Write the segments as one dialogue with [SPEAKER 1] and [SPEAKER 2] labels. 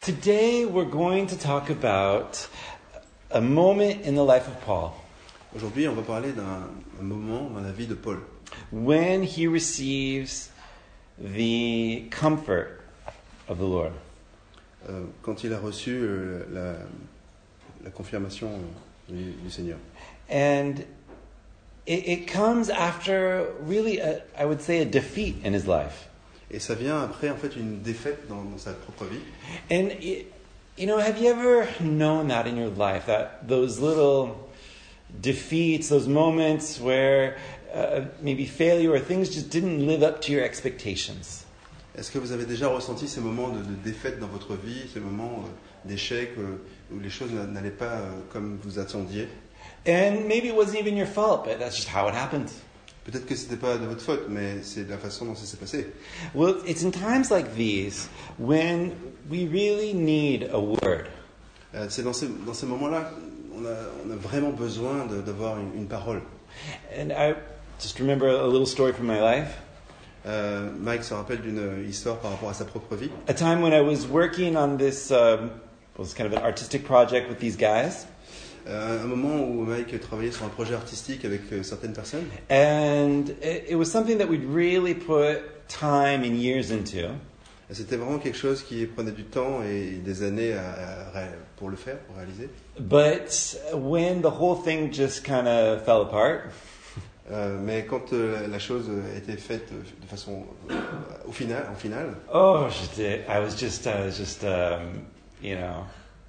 [SPEAKER 1] Today we're going to talk about a moment in the life of Paul
[SPEAKER 2] Aujourd'hui, on va parler d'un moment dans la vie de Paul,
[SPEAKER 1] when he receives the comfort of the Lord.
[SPEAKER 2] quand il a reçu la confirmation du Seigneur.
[SPEAKER 1] And it comes after really, I would say, a defeat in his life.
[SPEAKER 2] Et ça vient après, en fait, une défaite dans sa propre vie.
[SPEAKER 1] And, you know, have you ever known that in your life, that those little defeats, those moments where maybe failure or things just didn't live up to your expectations?
[SPEAKER 2] Est-ce que vous avez déjà ressenti ces moments de défaite dans votre vie, ces moments d'échec où les choses n'allaient pas comme vous attendiez?
[SPEAKER 1] And maybe it wasn't even your fault, but that's just how it happened.
[SPEAKER 2] Peut-être que c'était pas de votre faute, mais c'est de la façon dont ça s'est passé.
[SPEAKER 1] Well, it's in times like these when we really need a word.
[SPEAKER 2] C'est dans ces moments-là on a vraiment besoin d'avoir une parole.
[SPEAKER 1] And I just remember a little story from my life.
[SPEAKER 2] Mike se rappelle d'une histoire par rapport à sa propre vie.
[SPEAKER 1] A time when I was working on this was kind of an artistic project with these guys.
[SPEAKER 2] Un moment où Mike travaillait sur un projet artistique avec certaines personnes.
[SPEAKER 1] And it was something that we'd really put time and years into.
[SPEAKER 2] C'était vraiment quelque chose qui prenait du temps et des années pour le faire, pour réaliser.
[SPEAKER 1] But when the whole thing just kind of fell apart,
[SPEAKER 2] mais quand la chose était faite de façon en finale.
[SPEAKER 1] oh, I was just you know,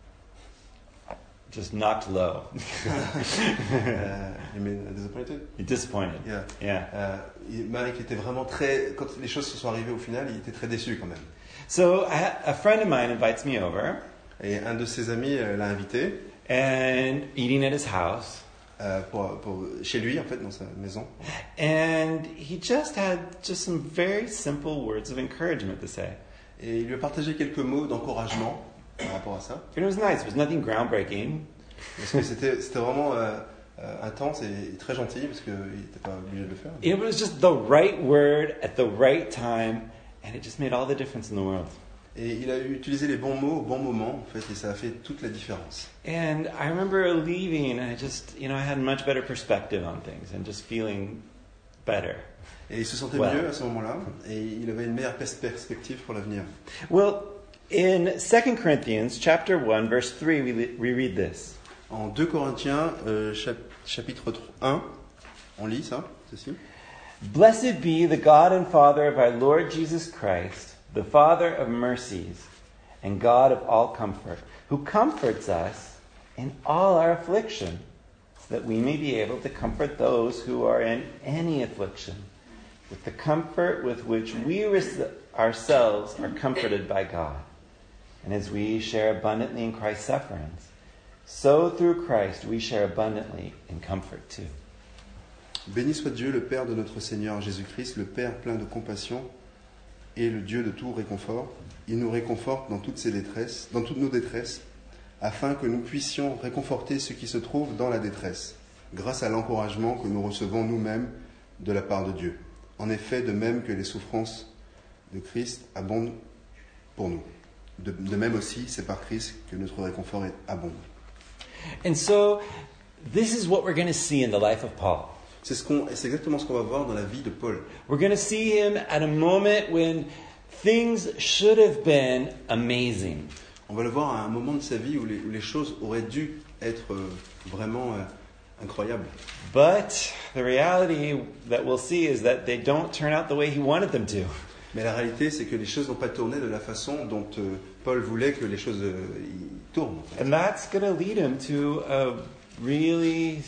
[SPEAKER 1] just knocked low.
[SPEAKER 2] You mean disappointed?
[SPEAKER 1] You're disappointed. Yeah.
[SPEAKER 2] Mike était vraiment quand les choses se sont arrivées au final, il était très déçu quand même.
[SPEAKER 1] So a friend of mine invites me over.
[SPEAKER 2] Et un de ses amis l'a invité.
[SPEAKER 1] And eating at his house.
[SPEAKER 2] Chez lui, en fait, dans sa maison.
[SPEAKER 1] And he just had some very simple words of encouragement to say.
[SPEAKER 2] Et il lui a partagé quelques mots d'encouragement par rapport à ça.
[SPEAKER 1] It was nice. It was nothing groundbreaking.
[SPEAKER 2] Parce que c'était vraiment intense et très gentil, parce qu'il n'était pas obligé de le faire.
[SPEAKER 1] It was just the right word at the right time, and it just made all the difference in the world.
[SPEAKER 2] Et il a utilisé les bons mots au bon moment, en fait, et ça a fait toute la différence.
[SPEAKER 1] And I remember leaving, and I had a much better perspective on things, and just feeling better.
[SPEAKER 2] Et il se sentait mieux à ce moment-là, et il avait une meilleure perspective pour l'avenir.
[SPEAKER 1] Well, in 2 Corinthians chapter 1, verse 3, we read this.
[SPEAKER 2] En 2 Corinthiens, chapitre 1, on lit ça, ceci.
[SPEAKER 1] Blessed be the God and Father of our Lord Jesus Christ, the Father of mercies and God of all comfort, who comforts us in all our affliction, so that we may be able to comfort those who are in any affliction, with the comfort with which we ourselves are comforted by God. And as we share abundantly in Christ's sufferings, so through Christ we share abundantly in comfort too.
[SPEAKER 2] Béni soit Dieu, le Père de notre Seigneur Jésus-Christ, le Père plein de compassion et le Dieu de tout réconfort. Il nous réconforte dans toutes nos détresses, afin que nous puissions réconforter ceux qui se trouvent dans la détresse, grâce à l'encouragement que nous recevons nous-mêmes de la part de Dieu. En effet, de même que les souffrances de Christ abondent pour nous, de même aussi, c'est par Christ que notre réconfort abonde.
[SPEAKER 1] And so, this is what we're going to see in the life of Paul.
[SPEAKER 2] C'est exactement ce qu'on va voir dans la vie de Paul.
[SPEAKER 1] We're going to see him at a moment when things should have been amazing.
[SPEAKER 2] On va le voir à un moment de sa vie où les choses auraient dû être vraiment incroyables.
[SPEAKER 1] But the reality that we'll see is that they don't turn out the way he wanted them to.
[SPEAKER 2] Mais la réalité, c'est que les choses n'ont pas tourné de la façon dont Paul voulait que les choses tournent.
[SPEAKER 1] And that's going to lead him to a really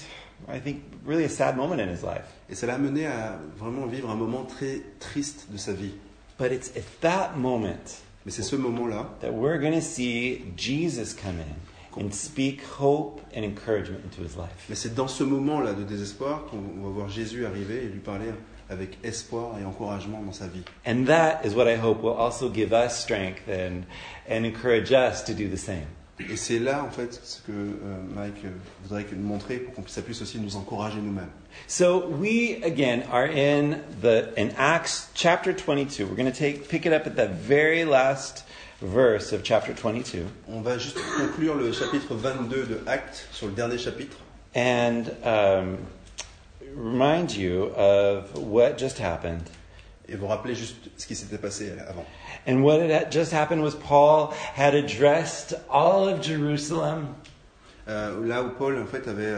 [SPEAKER 1] a sad moment in his life.
[SPEAKER 2] Et ça l'a amené à vraiment vivre un moment très triste de sa vie.
[SPEAKER 1] But it's at that moment
[SPEAKER 2] Mais c'est ce moment-là
[SPEAKER 1] that we're going to see Jesus come in and speak hope and encouragement into his life.
[SPEAKER 2] Mais c'est dans ce moment-là de désespoir qu'on va voir Jésus arriver et lui parler avec espoir et encouragement dans sa vie.
[SPEAKER 1] And that is what I hope will also give us strength and encourage us to do the same.
[SPEAKER 2] Et c'est là, en fait, ce que Mike voudrait nous montrer pour qu'on puisse aussi nous encourager nous-mêmes.
[SPEAKER 1] So we, again, are in Acts chapter 22. We're going to pick it up at the very last verse of chapter 22
[SPEAKER 2] On va juste conclure le chapitre 22 de Actes, sur le dernier chapitre,
[SPEAKER 1] and remind you of what just happened.
[SPEAKER 2] et vous rappeler juste ce qui s'était passé avant.
[SPEAKER 1] And what had just happened was Paul had addressed all of Jerusalem.
[SPEAKER 2] Là où Paul, en fait, avait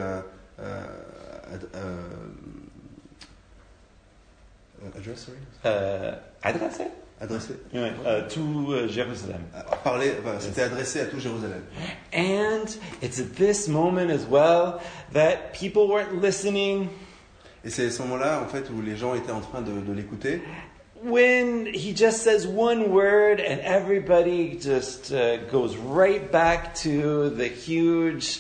[SPEAKER 2] adressé
[SPEAKER 1] To Jerusalem.
[SPEAKER 2] c'était adressé à tout Jérusalem.
[SPEAKER 1] And it's at this moment as well that people weren't listening.
[SPEAKER 2] Et c'est à ce moment-là, en fait, où les gens étaient en train de l'écouter.
[SPEAKER 1] When he just says one word and everybody just goes right back to the huge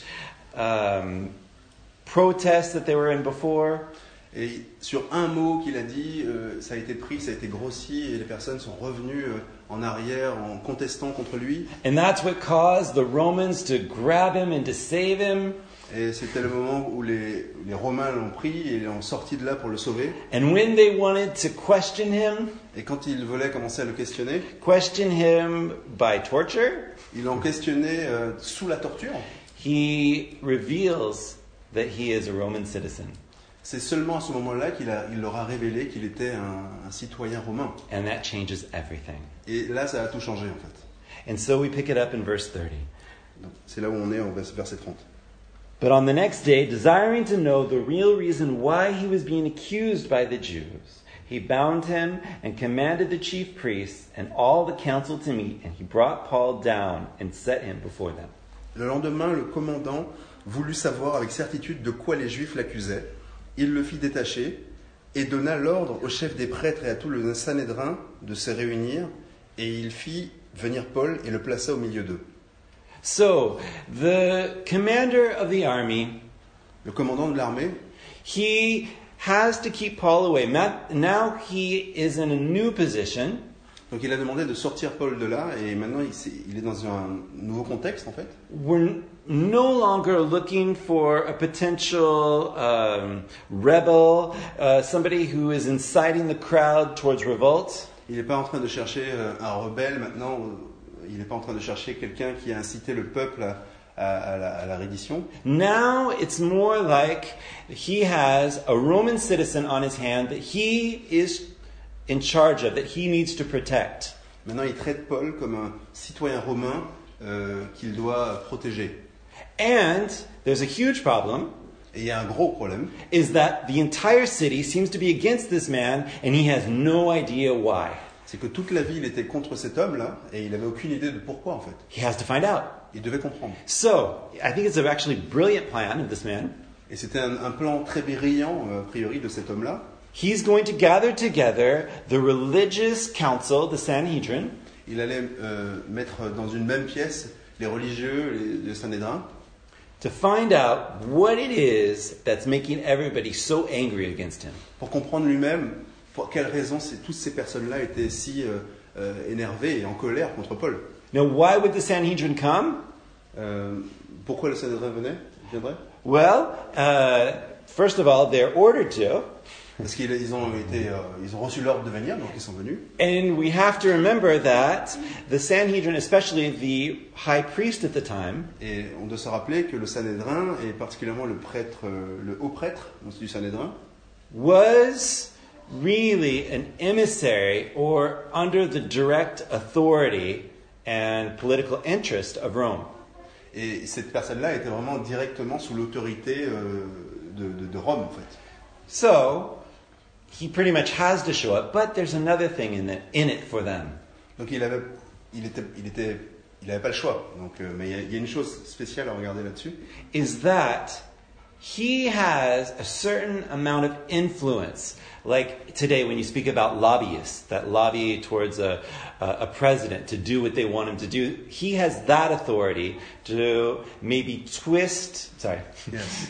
[SPEAKER 1] protest that they were in before.
[SPEAKER 2] Et sur un mot qu'il a dit, ça a été pris, ça a été grossi, et les personnes sont revenues en arrière en contestant contre lui.
[SPEAKER 1] And that's what caused the Romans to grab him and to save him.
[SPEAKER 2] Et c'était le moment où les Romains l'ont pris et l'ont sorti de là pour le sauver.
[SPEAKER 1] And when they wanted to question him
[SPEAKER 2] Et quand ils voulaient commencer à le questionner,
[SPEAKER 1] by torture,
[SPEAKER 2] ils l'ont questionné sous la torture.
[SPEAKER 1] he reveals that he is a Roman citizen.
[SPEAKER 2] C'est seulement à ce moment-là qu'il leur a révélé qu'il était un citoyen romain.
[SPEAKER 1] And that changes everything.
[SPEAKER 2] Et là, ça a tout changé, en fait.
[SPEAKER 1] And so we pick it up in verse 30.
[SPEAKER 2] Donc, c'est là où on est, en verset 30.
[SPEAKER 1] But on the next day, desiring to know the real reason why he was being accused by the Jews, he bound him and commanded the chief priests and all the council to meet, and he brought Paul down and set him before them.
[SPEAKER 2] Le lendemain, le commandant voulut savoir avec certitude de quoi les Juifs l'accusaient. Il le fit détacher et donna l'ordre au chef des prêtres et à tout le Sanhédrin de se réunir, et il fit venir Paul et le plaça au milieu d'eux.
[SPEAKER 1] So, the commander of the army,
[SPEAKER 2] Le commandant de l'armée,
[SPEAKER 1] he has to keep Paul away. Now he is in a new position.
[SPEAKER 2] donc il a demandé de sortir Paul de là, et maintenant il est dans un nouveau contexte, en fait.
[SPEAKER 1] We're no longer looking for a potential rebel, somebody who is inciting the crowd towards revolt.
[SPEAKER 2] Il n'est pas en train de chercher un rebelle maintenant, il n'est pas en train de chercher quelqu'un qui a incité le peuple à la reddition.
[SPEAKER 1] Now it's more like he has a Roman citizen on his hand that he is in charge of, that he needs to protect.
[SPEAKER 2] Maintenant, il traite Paul comme un citoyen romain qu'il doit protéger.
[SPEAKER 1] And there's a huge problem.
[SPEAKER 2] Et il y a un gros problème.
[SPEAKER 1] Is that the entire city seems to be against this man and he has no idea why.
[SPEAKER 2] C'est que toute la ville était contre cet homme-là et il n'avait aucune idée de pourquoi, en fait.
[SPEAKER 1] He has to find out.
[SPEAKER 2] Il devait comprendre.
[SPEAKER 1] So, I think it's actually a brilliant plan of this man.
[SPEAKER 2] Et c'était un plan très brillant, a priori, de cet homme-là.
[SPEAKER 1] He's going to gather together the religious council, the Sanhedrin.
[SPEAKER 2] Il allait mettre dans une même pièce les religieux, les Sanhédrins,
[SPEAKER 1] to find out what it is that's making everybody so angry against him.
[SPEAKER 2] pour comprendre lui-même pour quelles raisons toutes ces personnes-là étaient si énervées et en colère contre Paul.
[SPEAKER 1] Now, why would the Sanhedrin come?
[SPEAKER 2] Pourquoi le Sanhédrin viendrait?
[SPEAKER 1] Well, first of all, they're ordered to.
[SPEAKER 2] Parce qu'ils ont reçu l'ordre de venir, donc ils sont venus.
[SPEAKER 1] And we have to remember that the Sanhedrin, especially the high priest at the time,
[SPEAKER 2] Et on doit se rappeler que le Sanhédrin, et particulièrement le haut prêtre du Sanhédrin,
[SPEAKER 1] was really an emissary or under the direct authority and political interest of Rome.
[SPEAKER 2] et cette personne-là était vraiment directement sous l'autorité de Rome, en fait.
[SPEAKER 1] So, he pretty much has to show up, but there's another thing in it for them.
[SPEAKER 2] Donc il avait pas le choix. Donc, mais il y a une chose spéciale à regarder là-dessus.
[SPEAKER 1] Is that he has a certain amount of influence. Like today when you speak about lobbyists that lobby towards a president to do what they want him to do, he has that authority to maybe twist... Sorry.
[SPEAKER 2] Yes.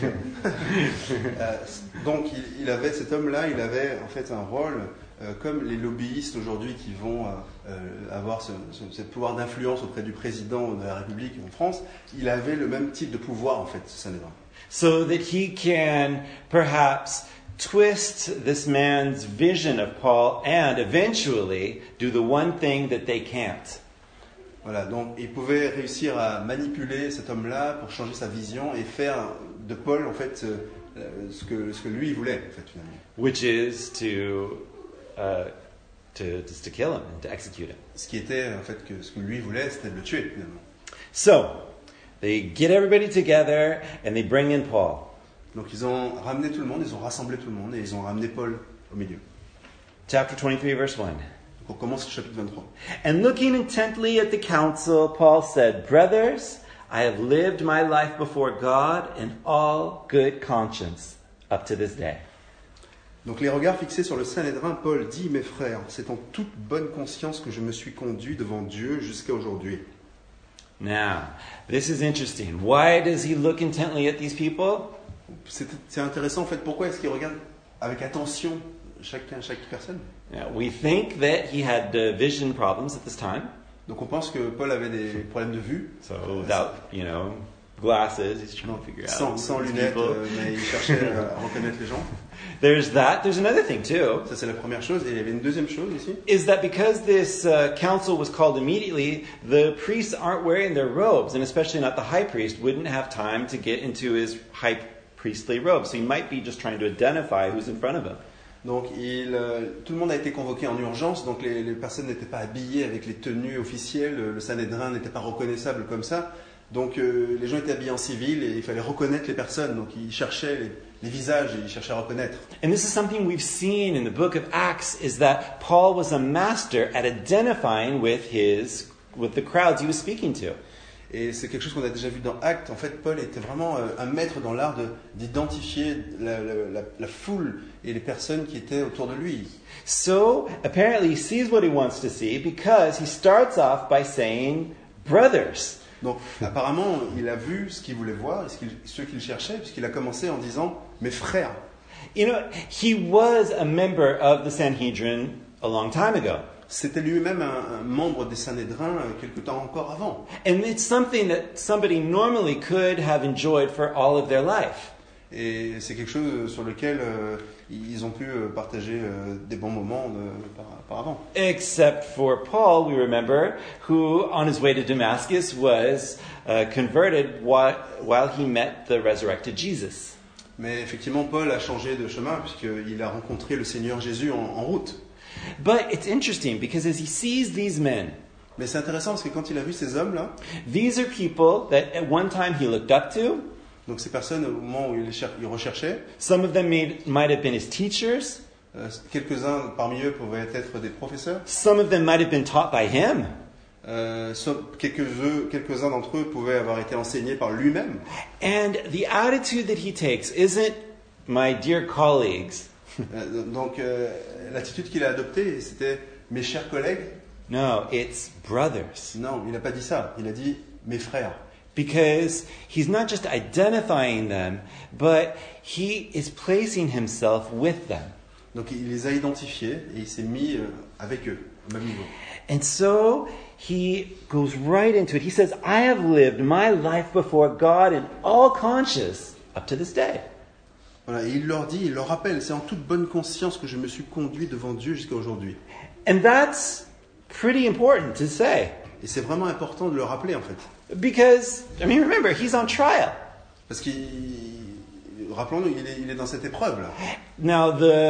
[SPEAKER 2] Donc cet homme-là, il avait en fait un rôle comme les lobbyistes aujourd'hui qui vont avoir ce pouvoir d'influence auprès du président de la République en France. Il avait le même type de pouvoir en fait, ce Sanhédrin.
[SPEAKER 1] So that he can perhaps twist this man's vision of Paul and eventually do the one thing that they can't.
[SPEAKER 2] Voilà, donc il pouvait réussir à manipuler cet homme-là pour changer sa vision et faire de Paul en fait ce que lui il voulait en fait finalement.
[SPEAKER 1] which is just to kill him and to execute him.
[SPEAKER 2] Ce qui était en fait que ce que lui voulait, c'était de le tuer finalement.
[SPEAKER 1] So, they get everybody together and they bring in Paul.
[SPEAKER 2] Donc ils ont ramené tout le monde, ils ont rassemblé tout le monde et ils ont ramené Paul au milieu.
[SPEAKER 1] Chapter 23, verse 1.
[SPEAKER 2] Donc on commence le chapitre 23.
[SPEAKER 1] And looking intently at the council, Paul said, "Brothers, I have lived my life before God in all good conscience up to this day."
[SPEAKER 2] Donc les regards fixés sur le Sanhédrin, Paul dit, mes frères, c'est en toute bonne conscience que je me suis conduit devant Dieu jusqu'à aujourd'hui.
[SPEAKER 1] Now, this is interesting. Why does he look intently at these people?
[SPEAKER 2] C'est intéressant en fait, pourquoi est-ce qu'il regarde avec attention chaque personne?
[SPEAKER 1] Now, we think that he had vision problems at this time.
[SPEAKER 2] Donc on pense que Paul avait des problèmes de vue,
[SPEAKER 1] So without, glasses, he's trying to figure out
[SPEAKER 2] sans
[SPEAKER 1] these
[SPEAKER 2] lunettes,
[SPEAKER 1] people.
[SPEAKER 2] mais il cherchait à reconnaître les gens.
[SPEAKER 1] There's that. There's another thing too.
[SPEAKER 2] Ça c'est la première chose, et il y avait une deuxième chose ici.
[SPEAKER 1] Is that because this council was called immediately, the priests aren't wearing their robes, and especially not the high priest wouldn't have time to get into his high priestly robe. So he might be just trying to identify who's in front of him.
[SPEAKER 2] Donc tout le monde a été convoqué en urgence, donc les personnes n'étaient pas habillées avec les tenues officielles, le Sanhédrin n'était pas reconnaissable comme ça. Donc les gens étaient habillés en civil et il fallait reconnaître les personnes, donc ils cherchaient les visages et ils cherchaient à reconnaître.
[SPEAKER 1] And this is something we've seen in the book of Acts, is that Paul was a master at identifying with the crowds he was speaking to.
[SPEAKER 2] Et c'est quelque chose qu'on a déjà vu dans Actes. En fait, Paul était vraiment un maître dans l'art d'identifier la foule et les personnes qui étaient autour de lui.
[SPEAKER 1] So, apparently he sees what he wants to see because he starts off by saying, brothers.
[SPEAKER 2] Donc, apparemment, il a vu ce qu'il voulait voir et ce qu'il cherchait, puisqu'il a commencé en disant « mes frères ».
[SPEAKER 1] He was a member of the Sanhedrin a long time ago.
[SPEAKER 2] C'était lui-même un membre des Sanhédrins quelque temps encore avant.
[SPEAKER 1] And it's something that somebody normally could have enjoyed for all of their life.
[SPEAKER 2] Et c'est quelque chose sur lequel ils ont pu partager des bons moments auparavant.
[SPEAKER 1] Except for Paul, we remember, who on his way to Damascus was converted while he met the resurrected Jesus.
[SPEAKER 2] Mais effectivement, Paul a changé de chemin puisqu'il a rencontré le Seigneur Jésus en route.
[SPEAKER 1] But it's interesting because as he sees these men,
[SPEAKER 2] mais c'est intéressant parce que quand il a vu ces hommes-là,
[SPEAKER 1] these are people that at one time he looked up to.
[SPEAKER 2] Donc ces personnes au moment où il recherchait,
[SPEAKER 1] some of them might have been his teachers.
[SPEAKER 2] Quelques-uns parmi eux pouvaient être des professeurs.
[SPEAKER 1] Some of them might have been taught by him.
[SPEAKER 2] Quelques-uns d'entre eux pouvaient avoir été enseignés par lui-même.
[SPEAKER 1] And the attitude that he takes isn't, my dear colleagues.
[SPEAKER 2] Donc l'attitude qu'il a adoptée, c'était mes chers collègues.
[SPEAKER 1] No, it's brothers.
[SPEAKER 2] Non, il n'a pas dit ça. Il a dit mes frères.
[SPEAKER 1] Because he's not just identifying them, but he is placing himself with them.
[SPEAKER 2] Donc il les a identifiés et il s'est mis avec eux, au même niveau.
[SPEAKER 1] And so he goes right into it. He says, I have lived my life before God in all conscience up to this day.
[SPEAKER 2] Voilà, et il leur rappelle, c'est en toute bonne conscience que je me suis conduit devant Dieu jusqu'à aujourd'hui.
[SPEAKER 1] And that's pretty important to say.
[SPEAKER 2] Et c'est vraiment important de le rappeler en fait.
[SPEAKER 1] Because, remember, he's on trial.
[SPEAKER 2] Parce rappelons-nous, il est dans cette épreuve là.
[SPEAKER 1] Now,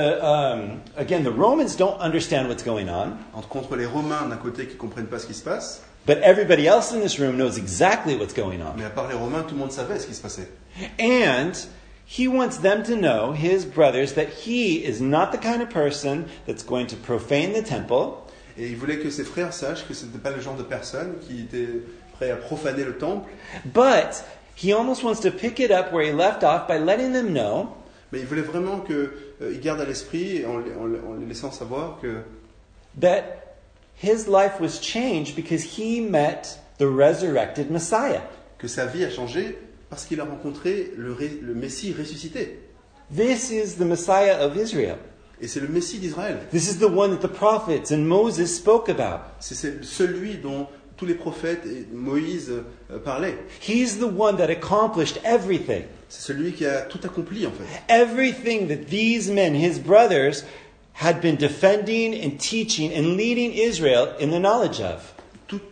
[SPEAKER 1] the Romans don't understand what's going on.
[SPEAKER 2] Contre les Romains d'un côté qui comprennent pas ce qui se passe.
[SPEAKER 1] But everybody else in this room knows exactly what's going on.
[SPEAKER 2] Mais à part les Romains, tout le monde savait ce qui se passait.
[SPEAKER 1] And he wants them to know, his brothers, that he is not the kind of person that's going to profane the temple.
[SPEAKER 2] Et il voulait que ses frères sachent que ce n'était pas le genre de personne qui était prêt à profaner le temple.
[SPEAKER 1] But he almost wants to pick it up where he left off by letting them know.
[SPEAKER 2] Mais il voulait vraiment qu'ils gardent à l'esprit, en les laissant savoir que
[SPEAKER 1] that his life was changed because he met the resurrected Messiah.
[SPEAKER 2] Que sa vie a changé parce qu'il a rencontré le Messie ressuscité.
[SPEAKER 1] This is the Messiah of Israel.
[SPEAKER 2] Et c'est le Messie d'Israël.
[SPEAKER 1] This is the one that the prophets and Moses spoke about.
[SPEAKER 2] C'est celui dont tous les prophètes et Moïse parlaient.
[SPEAKER 1] He's the one that accomplished everything.
[SPEAKER 2] C'est celui qui a tout accompli en fait.
[SPEAKER 1] Everything that these men, his brothers, had been defending and teaching and leading Israel in the knowledge of.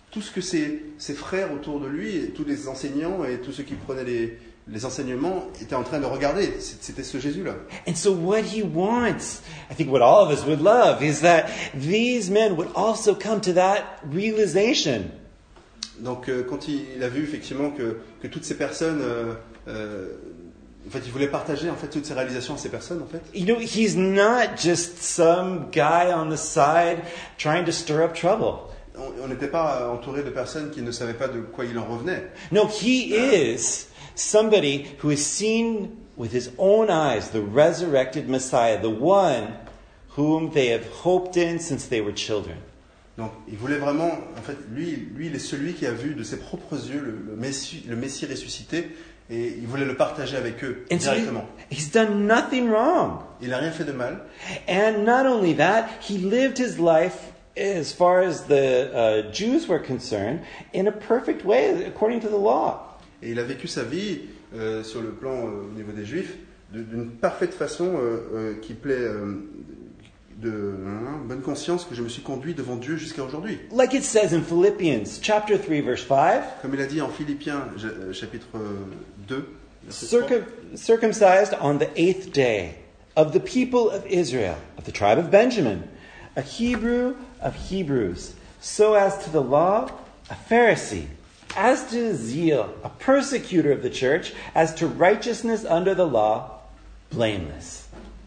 [SPEAKER 2] tout ce que ses frères autour de lui, et tous les enseignants et tous ceux qui prenaient les enseignements étaient en train de regarder. C'était ce Jésus-là.
[SPEAKER 1] And so what he wants, I think what all of us would love, is that these men would also come to that realization.
[SPEAKER 2] Donc quand il a vu effectivement que toutes ces personnes, en fait, il voulait partager en fait toutes ces réalisations à ces personnes en fait.
[SPEAKER 1] You know, he's not just some guy on the side trying to stir up trouble.
[SPEAKER 2] On n'était pas entouré de personnes qui ne savaient pas de quoi il en revenait.
[SPEAKER 1] No, he is somebody who has seen with his own eyes the resurrected Messiah, the one whom they have hoped in since they were children.
[SPEAKER 2] Donc, il voulait vraiment, en fait, lui, il est celui qui a vu de ses propres yeux le Messie ressuscité, et il voulait le partager avec eux
[SPEAKER 1] And so
[SPEAKER 2] directement.
[SPEAKER 1] he's done nothing wrong.
[SPEAKER 2] Il n'a rien fait de mal.
[SPEAKER 1] And not only that, he lived his life, as far as the Jews were concerned, in a perfect way, according to the law.
[SPEAKER 2] Et il a vécu sa vie sur le plan au niveau des Juifs d'une parfaite façon qui plaît de bonne conscience que je me suis conduit devant Dieu jusqu'à aujourd'hui.
[SPEAKER 1] Like it says in Philippians chapter 3, verse 5,
[SPEAKER 2] Comme il a dit en Philippiens chapitre 2, verset 3.
[SPEAKER 1] circumcised on the 8th day of the people of Israel, of the tribe of Benjamin, a Hebrew of Hebrews, so as to the law, a Pharisee, as to zeal, a persecutor of the church, as to righteousness under the law, blameless.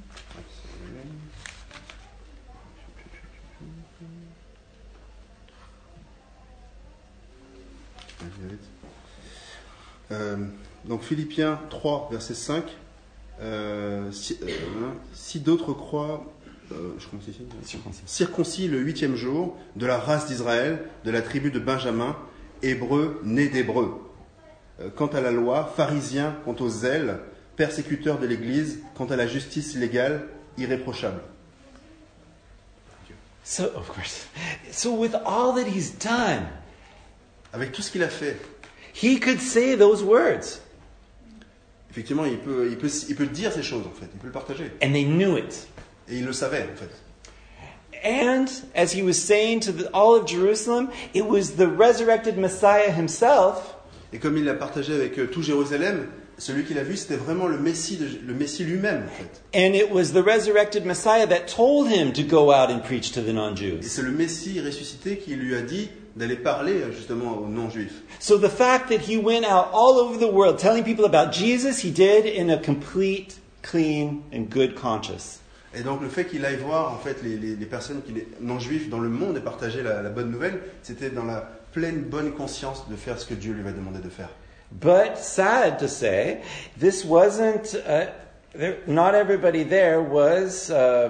[SPEAKER 2] Donc Philippiens 3, verset 5. Si d'autres croient, je commence ici, circoncis le 8e jour, de la race d'Israël, de la tribu de Benjamin, hébreu, né d'hébreu. Quant à la loi, pharisien, quant au zèle, persécuteur de l'Église, quant à la justice légale, irréprochable.
[SPEAKER 1] So, of course, so with all that he's done,
[SPEAKER 2] Avec tout ce qu'il a fait,
[SPEAKER 1] he could say those words,
[SPEAKER 2] effectivement, il peut dire ces choses, en fait. Il peut le partager.
[SPEAKER 1] and they knew it.
[SPEAKER 2] Et il le savait, en fait.
[SPEAKER 1] And as he was saying to all of Jerusalem, it was the resurrected Messiah himself
[SPEAKER 2] Et comme il l'a partagé avec tout Jérusalem, celui qu'il a vu, c'était vraiment le Messie lui-même, en fait.
[SPEAKER 1] and it was the resurrected Messiah that told him to go out and preach to the
[SPEAKER 2] Et
[SPEAKER 1] non-Jews.
[SPEAKER 2] c'est le Messie ressuscité qui lui a dit d'aller parler justement aux non-juifs.
[SPEAKER 1] So the fact that he went out all over the world telling people about Jesus, he did in a complete, clean, and good conscience.
[SPEAKER 2] Et donc le fait qu'il aille voir en fait les personnes non-juifs dans le monde et partager la bonne nouvelle, c'était dans la pleine bonne conscience de faire ce que Dieu lui avait demandé de faire.
[SPEAKER 1] But sad to say, this wasn't, not everybody there was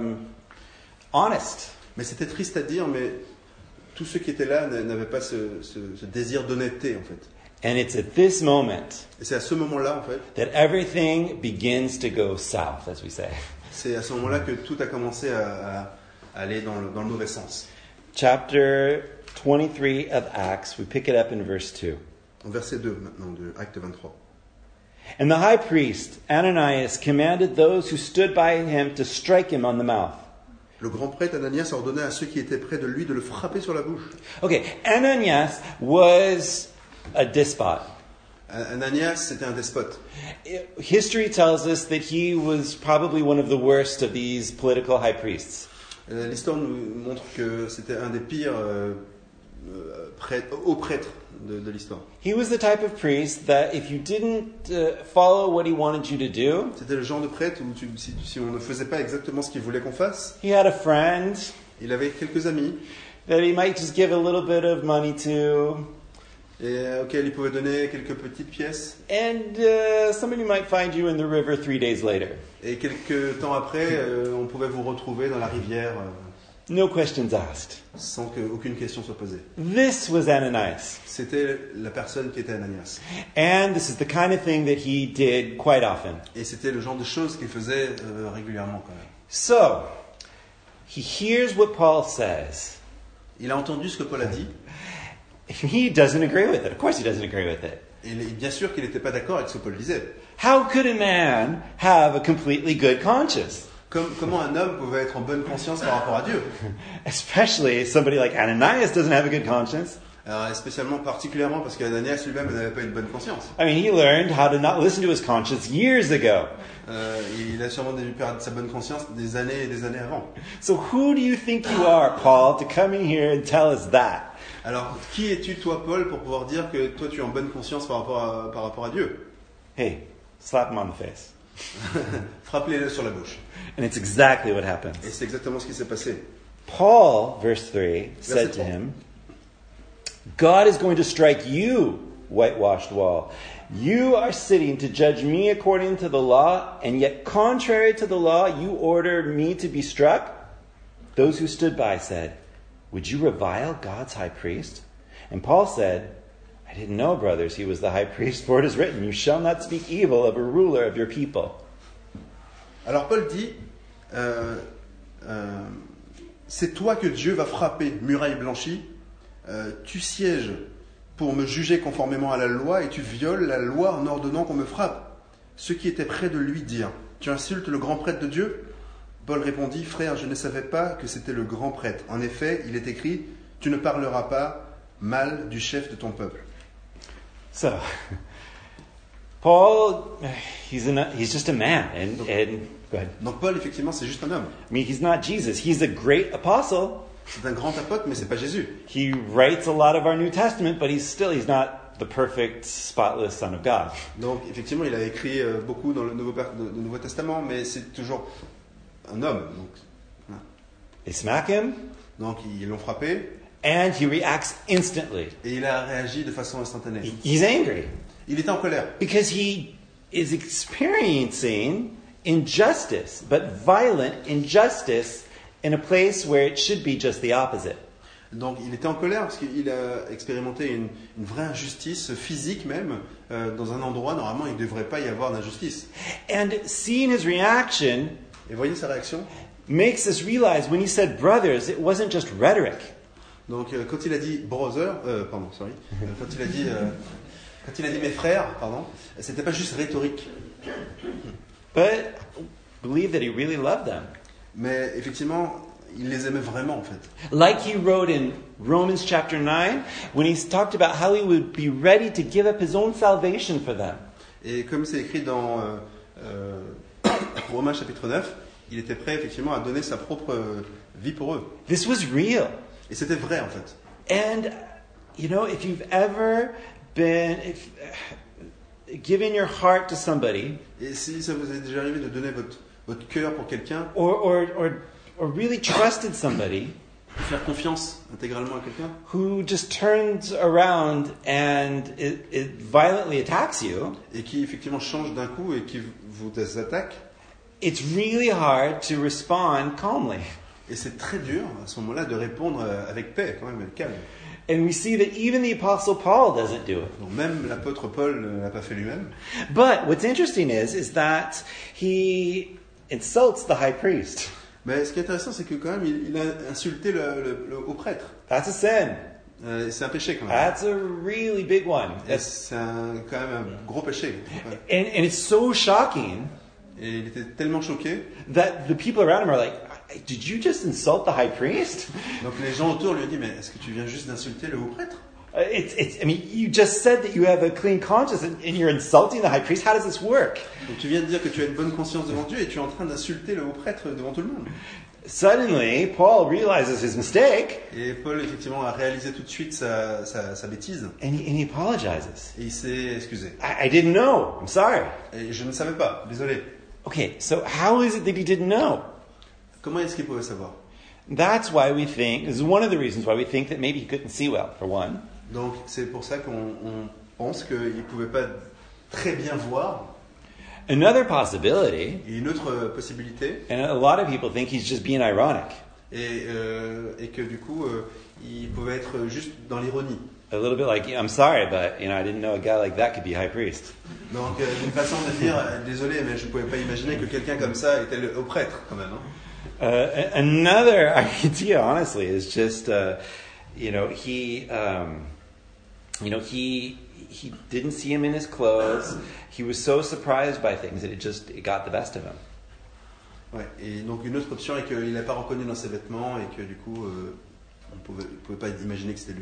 [SPEAKER 1] honest.
[SPEAKER 2] Mais c'était triste à dire, mais tous ceux qui étaient là n'avaient pas ce désir d'honnêteté en fait.
[SPEAKER 1] And it's at this moment
[SPEAKER 2] Et c'est à ce moment-là en fait,
[SPEAKER 1] that everything begins to go south, as we say.
[SPEAKER 2] c'est à ce moment-là que tout a commencé à aller dans le mauvais sens.
[SPEAKER 1] Chapter 23 of Acts, we pick it up in verse 2.
[SPEAKER 2] En verset 2 maintenant de Acte 23.
[SPEAKER 1] And the high priest, Ananias, commanded those who stood by him to strike him on the mouth.
[SPEAKER 2] Le grand prêtre Ananias ordonnait à ceux qui étaient près de lui de le frapper sur la bouche.
[SPEAKER 1] Okay, Ananias was a despot.
[SPEAKER 2] Ananias, c'était un despote.
[SPEAKER 1] History tells us that he was probably one of the worst of these political high priests.
[SPEAKER 2] L'histoire nous montre que c'était un des pires hauts prêtres de l'histoire.
[SPEAKER 1] He was the type of priest that if you didn't follow what he wanted you to do,
[SPEAKER 2] C'était le genre de prêtre où si on ne faisait pas exactement ce qu'il voulait qu'on fasse,
[SPEAKER 1] he had a friend
[SPEAKER 2] il avait quelques amis
[SPEAKER 1] that he might just give a little bit of money to,
[SPEAKER 2] et auxquels il pouvait donner quelques petites pièces.
[SPEAKER 1] and somebody might find you in the river 3 days later.
[SPEAKER 2] Et quelques temps après, on pouvait vous retrouver dans la rivière
[SPEAKER 1] No questions asked.
[SPEAKER 2] sans qu'aucune question soit posée.
[SPEAKER 1] This was Ananias.
[SPEAKER 2] C'était la personne qui était Ananias.
[SPEAKER 1] And this is the kind of thing that he did quite often.
[SPEAKER 2] Et c'était le genre de choses qu'il faisait régulièrement quand même.
[SPEAKER 1] So, he hears what Paul says.
[SPEAKER 2] Il a entendu ce que Paul a dit.
[SPEAKER 1] He doesn't agree with it. Of course he doesn't agree with it.
[SPEAKER 2] Et bien sûr qu'il n'était pas d'accord avec ce que Paul disait.
[SPEAKER 1] How could a man have a completely good conscience?
[SPEAKER 2] Comment un homme pouvait être en bonne conscience par rapport à Dieu?
[SPEAKER 1] Especially somebody like Ananias doesn't have a good conscience.
[SPEAKER 2] Alors, spécialement, particulièrement parce qu'Ananias lui-même n'avait pas une bonne conscience.
[SPEAKER 1] I mean, he learned how to not listen to his conscience years ago.
[SPEAKER 2] Il a sûrement dû perdre sa bonne conscience des années et des années avant.
[SPEAKER 1] So who do you think you are, Paul, to come in here and tell us that?
[SPEAKER 2] Alors, qui es-tu, toi, Paul, pour pouvoir dire que toi, tu es en bonne conscience par rapport à Dieu?
[SPEAKER 1] Hey, slap him on the face.
[SPEAKER 2] Frappez-le sur la bouche.
[SPEAKER 1] And it's exactly what happens.
[SPEAKER 2] Et c'est exactement ce qui s'est passé.
[SPEAKER 1] Paul, verse 3, said to him, God is going to strike you, whitewashed wall. You are sitting to judge me according to the law, and yet contrary to the law, you order me to be struck? Those who stood by said, would you revile God's high priest? And Paul said, I didn't know, brothers, he was the high priest, for it is written, you shall not speak evil of a ruler of your people.
[SPEAKER 2] Alors Paul dit, c'est toi que Dieu va frapper, muraille blanchie. Tu sièges pour me juger conformément à la loi et tu violes la loi en ordonnant qu'on me frappe. Ceux qui étaient près de lui dirent, tu insultes le grand prêtre de Dieu? Paul répondit, frère, je ne savais pas que c'était le grand prêtre. En effet, il est écrit, tu ne parleras pas mal du chef de ton peuple.
[SPEAKER 1] So, Paul, he's just a man, and go ahead.
[SPEAKER 2] Donc Paul, effectivement, c'est juste un homme.
[SPEAKER 1] I mean, he's not Jesus. He's a great apostle.
[SPEAKER 2] C'est un grand apôtre, mais c'est pas Jésus.
[SPEAKER 1] He writes a lot of our New Testament, but he's not the perfect, spotless Son of God.
[SPEAKER 2] Donc, effectivement, il a écrit beaucoup dans le Nouveau Testament, mais c'est toujours un homme. Donc, voilà.
[SPEAKER 1] They smack him,
[SPEAKER 2] donc ils l'ont frappé,
[SPEAKER 1] and he reacts instantly.
[SPEAKER 2] et il a réagi de façon instantanée.
[SPEAKER 1] He's angry
[SPEAKER 2] Il était en colère.
[SPEAKER 1] because he is experiencing injustice, but violent injustice in a place where it should be just the opposite.
[SPEAKER 2] Donc il était en colère parce qu'il a expérimenté une vraie injustice physique même dans un endroit normalement il ne devrait pas y avoir d'injustice.
[SPEAKER 1] And seeing his reaction
[SPEAKER 2] Et voyez sa réaction.
[SPEAKER 1] Makes us realize when he said brothers, it wasn't just rhetoric.
[SPEAKER 2] Donc quand il a dit quand il a dit mes frères, c'était pas juste rhétorique.
[SPEAKER 1] But believe that he really loved them.
[SPEAKER 2] Mais effectivement, il les aimait vraiment en fait.
[SPEAKER 1] Like he wrote in Romans chapter 9, when he talked about how he would be ready to give up his own salvation for them.
[SPEAKER 2] Et comme c'est écrit dans Romains chapitre 9, il était prêt effectivement à donner sa propre vie pour eux.
[SPEAKER 1] This was real.
[SPEAKER 2] Et c'était vrai en fait.
[SPEAKER 1] And, you know, if you've ever been giving your heart to somebody,
[SPEAKER 2] et si ça vous est déjà arrivé de donner votre cœur pour quelqu'un,
[SPEAKER 1] or really trusted somebody,
[SPEAKER 2] faire confiance intégralement à quelqu'un,
[SPEAKER 1] who just turns around and it violently attacks you,
[SPEAKER 2] et qui effectivement change d'un coup et qui vous attaque,
[SPEAKER 1] it's really hard to respond calmly.
[SPEAKER 2] Et c'est très dur à ce moment-là de répondre avec paix, quand même, avec calme.
[SPEAKER 1] And we see that even the Apostle Paul doesn't do it.
[SPEAKER 2] Donc même l'apôtre Paul ne l'a pas fait lui-même.
[SPEAKER 1] But what's interesting is that he insults the high priest.
[SPEAKER 2] Mais ce qui est intéressant, c'est que quand même, il a insulté le haut prêtre.
[SPEAKER 1] That's a sin.
[SPEAKER 2] C'est un péché quand même.
[SPEAKER 1] That's a really big one.
[SPEAKER 2] Et c'est quand même un gros péché.
[SPEAKER 1] And it's so shocking.
[SPEAKER 2] Et il était tellement choqué.
[SPEAKER 1] That the people around him are like, did you just insult the high priest?
[SPEAKER 2] Donc les gens autour lui ont dit, mais est-ce que tu viens juste d'insulter le haut prêtre?
[SPEAKER 1] I mean, you just said that you have a clean conscience and you're insulting the high priest. How does this work?
[SPEAKER 2] Donc tu viens de dire que tu as une bonne conscience devant Dieu et tu es en train d'insulter le haut prêtre devant tout le monde.
[SPEAKER 1] Suddenly, Paul realizes his mistake.
[SPEAKER 2] Et Paul, effectivement, a réalisé tout de suite sa bêtise.
[SPEAKER 1] And he apologizes.
[SPEAKER 2] Et il s'est excusé.
[SPEAKER 1] I didn't know. I'm sorry.
[SPEAKER 2] Et je ne savais pas. Désolé.
[SPEAKER 1] Okay, so how is it that he didn't know?
[SPEAKER 2] Comment est-ce qu'il pouvait savoir?
[SPEAKER 1] That's why we think, this is one of the reasons why we think that maybe he couldn't see well, for one.
[SPEAKER 2] Donc c'est pour ça qu'on pense qu'il ne pouvait pas très bien voir.
[SPEAKER 1] Another possibility,
[SPEAKER 2] Et une autre possibilité,
[SPEAKER 1] and a lot of people think he's just being ironic.
[SPEAKER 2] et que du coup, il pouvait être juste dans l'ironie.
[SPEAKER 1] A little bit like, I'm sorry, but I didn't know a guy like that could be high priest.
[SPEAKER 2] Donc une façon de dire, désolé, mais je ne pouvais pas imaginer que quelqu'un comme ça était le haut prêtre quand même.
[SPEAKER 1] Another idea, honestly, is just, he didn't see him in his clothes. He was so surprised by things that it got the best of him.
[SPEAKER 2] Ouais. Et donc une autre option est qu'il n'a pas reconnu dans ses vêtements et que du coup, on ne pouvait pas imaginer que c'était lui.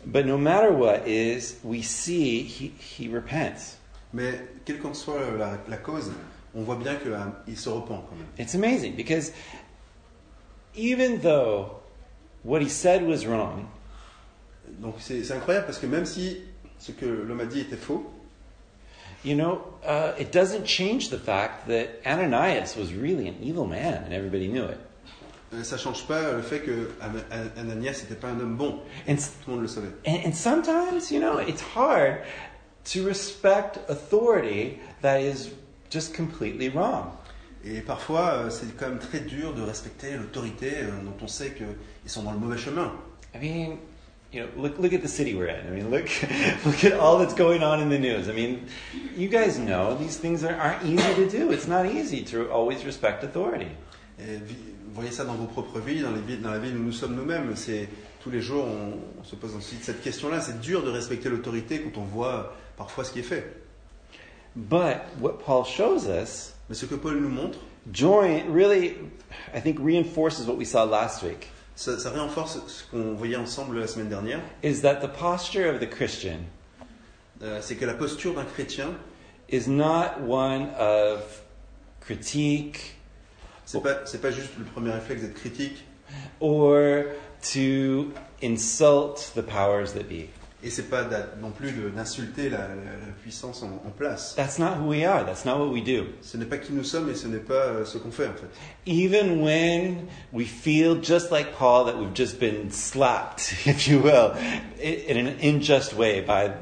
[SPEAKER 1] But no matter what we see he repents.
[SPEAKER 2] Mais quelle qu'en soit la cause, on voit bien qu'il se repent quand même.
[SPEAKER 1] It's amazing because even though what he said was wrong,
[SPEAKER 2] Donc c'est incroyable parce que même si ce que l'homme a dit était faux,
[SPEAKER 1] you know, it doesn't change the fact that Ananias was really an evil man and everybody knew it.
[SPEAKER 2] ça change pas le fait que Ananias n'était pas un homme bon.
[SPEAKER 1] And,
[SPEAKER 2] Tout le monde le savait.
[SPEAKER 1] and sometimes, you know, it's hard to respect authority that is just completely wrong.
[SPEAKER 2] Et parfois, c'est quand même très dur de respecter l'autorité dont on sait qu'ils sont dans le mauvais chemin.
[SPEAKER 1] I mean, you know, look at the city we're in. I mean, look at all that's going on in the news. I mean, you guys know these things aren't easy to do. It's not easy to always respect authority.
[SPEAKER 2] Et vous voyez ça dans vos propres vies, dans la ville où nous sommes nous-mêmes. C'est tous les jours, on se pose ensuite cette question-là. C'est dur de respecter l'autorité quand on voit parfois ce qui est fait.
[SPEAKER 1] But what Paul shows us,
[SPEAKER 2] Mais ce que Paul nous montre,
[SPEAKER 1] really, I think, reinforces what we saw last week.
[SPEAKER 2] ça renforce ce qu'on voyait ensemble la semaine dernière.
[SPEAKER 1] Is that the posture of the Christian
[SPEAKER 2] C'est que la posture d'un chrétien,
[SPEAKER 1] is not one of critique
[SPEAKER 2] c'est pas juste le premier réflexe d'être critique.
[SPEAKER 1] or to insult the powers that be.
[SPEAKER 2] Et c'est pas non plus d'insulter la puissance en place.
[SPEAKER 1] That's not who we are. That's not what we do.
[SPEAKER 2] Ce n'est pas qui nous sommes et ce n'est pas ce qu'on fait en fait.
[SPEAKER 1] Even when we feel just like Paul that we've just been slapped, if you will, in an unjust way by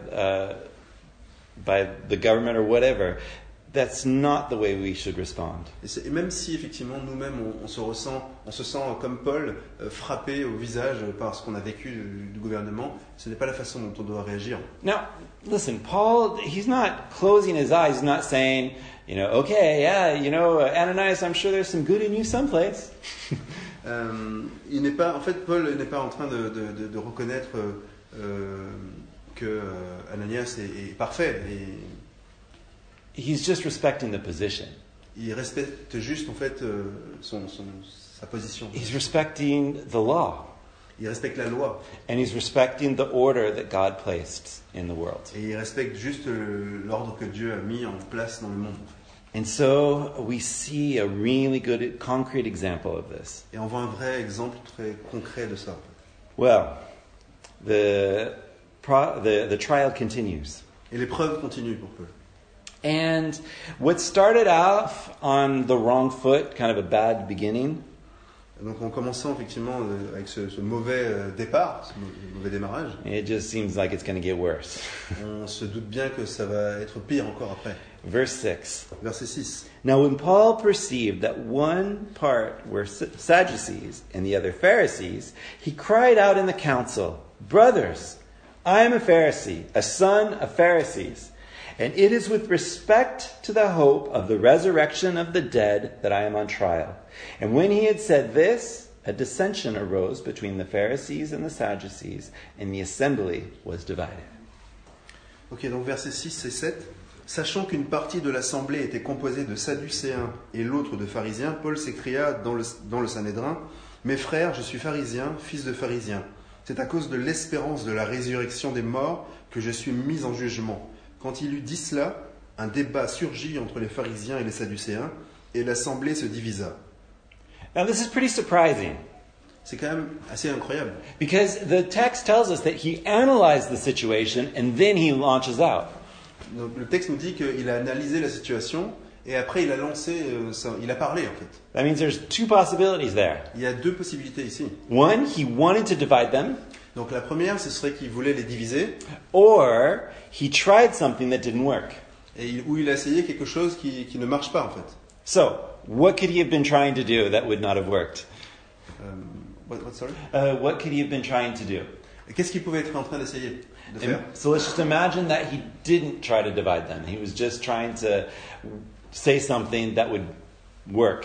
[SPEAKER 1] the government or whatever, that's not the way we should respond.
[SPEAKER 2] Et même si effectivement nous-mêmes on se sent comme Paul frappé au visage par ce qu'on a vécu du gouvernement, ce n'est pas la façon dont on doit réagir.
[SPEAKER 1] Now, listen, Paul, he's not closing his eyes. He's not saying, you know, okay, yeah, you know, Ananias, I'm sure there's some good in you someplace.
[SPEAKER 2] Paul n'est pas en train de reconnaître que Ananias est parfait.
[SPEAKER 1] He's just respecting the position.
[SPEAKER 2] Il respecte juste en fait sa position.
[SPEAKER 1] He's respecting the law.
[SPEAKER 2] Il respecte la loi.
[SPEAKER 1] And he's respecting the order that God placed in the world.
[SPEAKER 2] Et il respecte juste l'ordre que Dieu a mis en place dans le monde.
[SPEAKER 1] And so we see a really good concrete example of this.
[SPEAKER 2] Et on voit un vrai exemple très concret de ça.
[SPEAKER 1] Well, the trial continues.
[SPEAKER 2] Et l'épreuve continue pour Paul.
[SPEAKER 1] And what started off on the wrong foot, kind of a bad beginning,
[SPEAKER 2] Donc en commençant effectivement avec ce mauvais départ, ce mauvais démarrage,
[SPEAKER 1] it just seems like it's going to get worse.
[SPEAKER 2] on se doute bien que ça va être pire encore après.
[SPEAKER 1] Verse 6.
[SPEAKER 2] Verset 6.
[SPEAKER 1] Now when Paul perceived that one part were Sadducees and the other Pharisees, he cried out in the council, "Brothers, I am a Pharisee, a son of Pharisees. And it is with respect to the hope of the resurrection of the dead that I am on trial." And when he had said this, a dissension arose between the Pharisees and the Sadducees, and the assembly was divided.
[SPEAKER 2] Ok, donc versets 6 et 7. Sachant qu'une partie de l'assemblée était composée de Sadducéens et l'autre de pharisiens, Paul s'écria dans le Sanhédrin, « Mes frères, je suis pharisien, fils de pharisien. C'est à cause de l'espérance de la résurrection des morts que je suis mis en jugement. » Quand il eut dit cela, un débat surgit entre les pharisiens et les sadducéens, et l'assemblée se divisa.
[SPEAKER 1] Now this is pretty surprising.
[SPEAKER 2] C'est quand même assez incroyable.
[SPEAKER 1] Because the text tells us that he analyzed the situation and then he launches out.
[SPEAKER 2] Donc, le texte nous dit qu'il a analysé la situation, et après il a lancé, il a parlé en fait.
[SPEAKER 1] That means there's two possibilities there.
[SPEAKER 2] Il y a deux possibilités ici.
[SPEAKER 1] One, he wanted to divide them.
[SPEAKER 2] Donc la première, ce serait qu'il voulait les diviser,
[SPEAKER 1] Or he tried something that didn't work.
[SPEAKER 2] où il a essayé quelque chose qui ne marche pas en fait.
[SPEAKER 1] So, what could he have been trying to do that would not have worked?
[SPEAKER 2] Sorry?
[SPEAKER 1] What could he have been trying to do?
[SPEAKER 2] Qu'est-ce qu'il pouvait être en train d'essayer de faire?
[SPEAKER 1] So let's just imagine that he didn't try to divide them. He was just trying to say something that would work.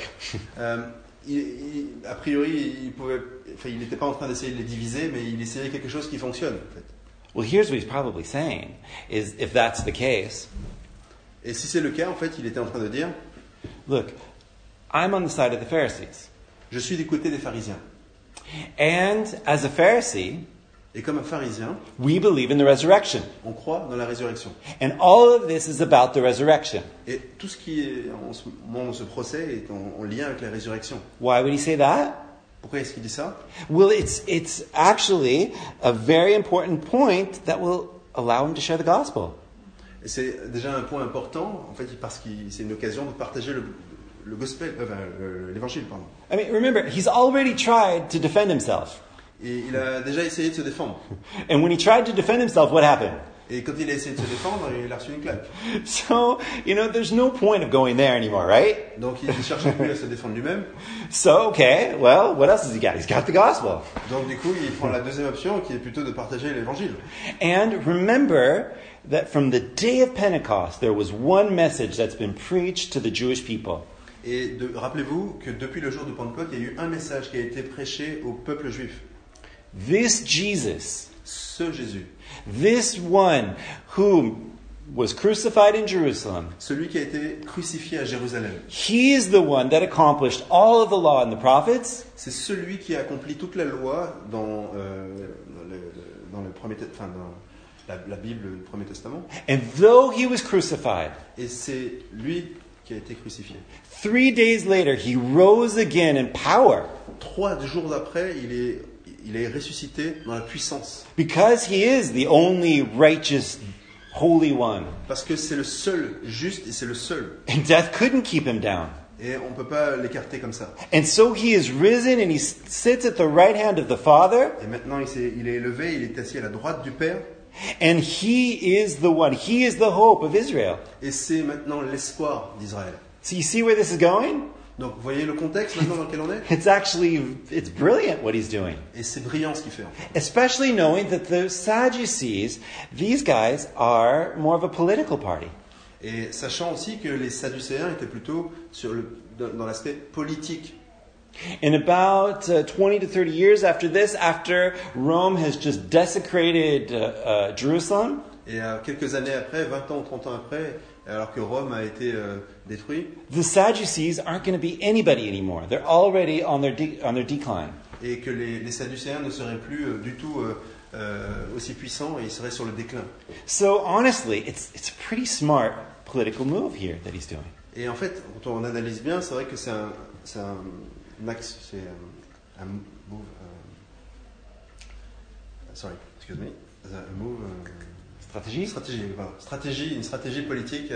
[SPEAKER 2] A priori, il n'était pas en train d'essayer de les diviser, mais il essayait quelque chose qui fonctionne en fait.
[SPEAKER 1] Well, here's what he's probably saying, is if that's the case,
[SPEAKER 2] Et si c'est le cas, en fait, il était en train de dire,
[SPEAKER 1] look, I'm on the side of the Pharisees.
[SPEAKER 2] je suis du côté des pharisiens.
[SPEAKER 1] And as a Pharisee,
[SPEAKER 2] Et comme un pharisien,
[SPEAKER 1] we believe in the resurrection.
[SPEAKER 2] on croit dans la résurrection.
[SPEAKER 1] And all of this is about the resurrection.
[SPEAKER 2] Et tout ce qui est en ce moment, ce procès est en lien avec la résurrection.
[SPEAKER 1] Why would he say that?
[SPEAKER 2] Pourquoi est-ce qu'il dit ça?
[SPEAKER 1] Well, it's actually a very important point that will allow him to share the gospel.
[SPEAKER 2] Et c'est déjà un point important, en fait, parce que c'est une occasion de partager le gospel, l'évangile, pardon.
[SPEAKER 1] I mean, remember, he's already tried to defend himself.
[SPEAKER 2] Et il a déjà essayé de se défendre.
[SPEAKER 1] And when he tried to defend himself, what happened?
[SPEAKER 2] Et quand il a essayé de se défendre, il a reçu une claque.
[SPEAKER 1] So, there's no point of going there anymore, right?
[SPEAKER 2] Donc il ne cherche plus à se défendre lui-même.
[SPEAKER 1] So, okay, well, what else has he got? He's got the gospel.
[SPEAKER 2] Donc du coup, il prend la deuxième option, qui est plutôt de partager l'évangile.
[SPEAKER 1] And remember that from the day of Pentecost, there was one message that's been preached to the Jewish people.
[SPEAKER 2] Et rappelez-vous que depuis le jour de Pentecôte, il y a eu un message qui a été prêché au peuple juif.
[SPEAKER 1] This Jesus,
[SPEAKER 2] Ce Jésus,
[SPEAKER 1] this one who was crucified in Jerusalem,
[SPEAKER 2] celui qui a été crucifié à Jérusalem,
[SPEAKER 1] he is the one that accomplished all of the law and the prophets.
[SPEAKER 2] c'est celui qui a accompli toute la loi dans le premier, dans la Bible, le Premier Testament.
[SPEAKER 1] And though he was crucified,
[SPEAKER 2] Et c'est lui qui a été crucifié.
[SPEAKER 1] 3 days later, he rose again in power
[SPEAKER 2] 3 jours après, il est ressuscité dans la puissance.
[SPEAKER 1] because he is the only righteous, holy one.
[SPEAKER 2] Parce que c'est le seul juste et c'est le seul.
[SPEAKER 1] And death couldn't keep him down.
[SPEAKER 2] Et on ne peut pas l'écarter comme ça.
[SPEAKER 1] And so he is risen and he sits at the right hand of the Father.
[SPEAKER 2] Et maintenant, il est élevé, il est assis à la droite du Père.
[SPEAKER 1] And he is the one. He is the hope of Israel.
[SPEAKER 2] Et c'est maintenant l'espoir d'Israël.
[SPEAKER 1] So you see where this is going?
[SPEAKER 2] Donc, vous voyez le contexte maintenant dans lequel on est?
[SPEAKER 1] It's brilliant what he's doing.
[SPEAKER 2] Et c'est brillant ce qu'il fait. En fait.
[SPEAKER 1] Especially knowing that the Sadducees, these guys are more of a political party.
[SPEAKER 2] Et sachant aussi que les Sadducéens étaient plutôt dans l'aspect politique.
[SPEAKER 1] In about 20 to 30 years after this, after Rome has just desecrated Jerusalem,
[SPEAKER 2] Et quelques années après, 20 ans ou 30 ans après, alors que Rome a été détruit,
[SPEAKER 1] the Sadducees aren't going to be anybody anymore. They're already on their decline.
[SPEAKER 2] et que les Sadducéens ne seraient plus du tout aussi puissants et ils seraient sur le déclin.
[SPEAKER 1] So honestly, it's a pretty smart political move here that he's doing.
[SPEAKER 2] Et en fait, quand on analyse bien, c'est vrai que c'est un axe, c'est un move. Sorry, excuse me. Un move.
[SPEAKER 1] Stratégie?
[SPEAKER 2] Une stratégie politique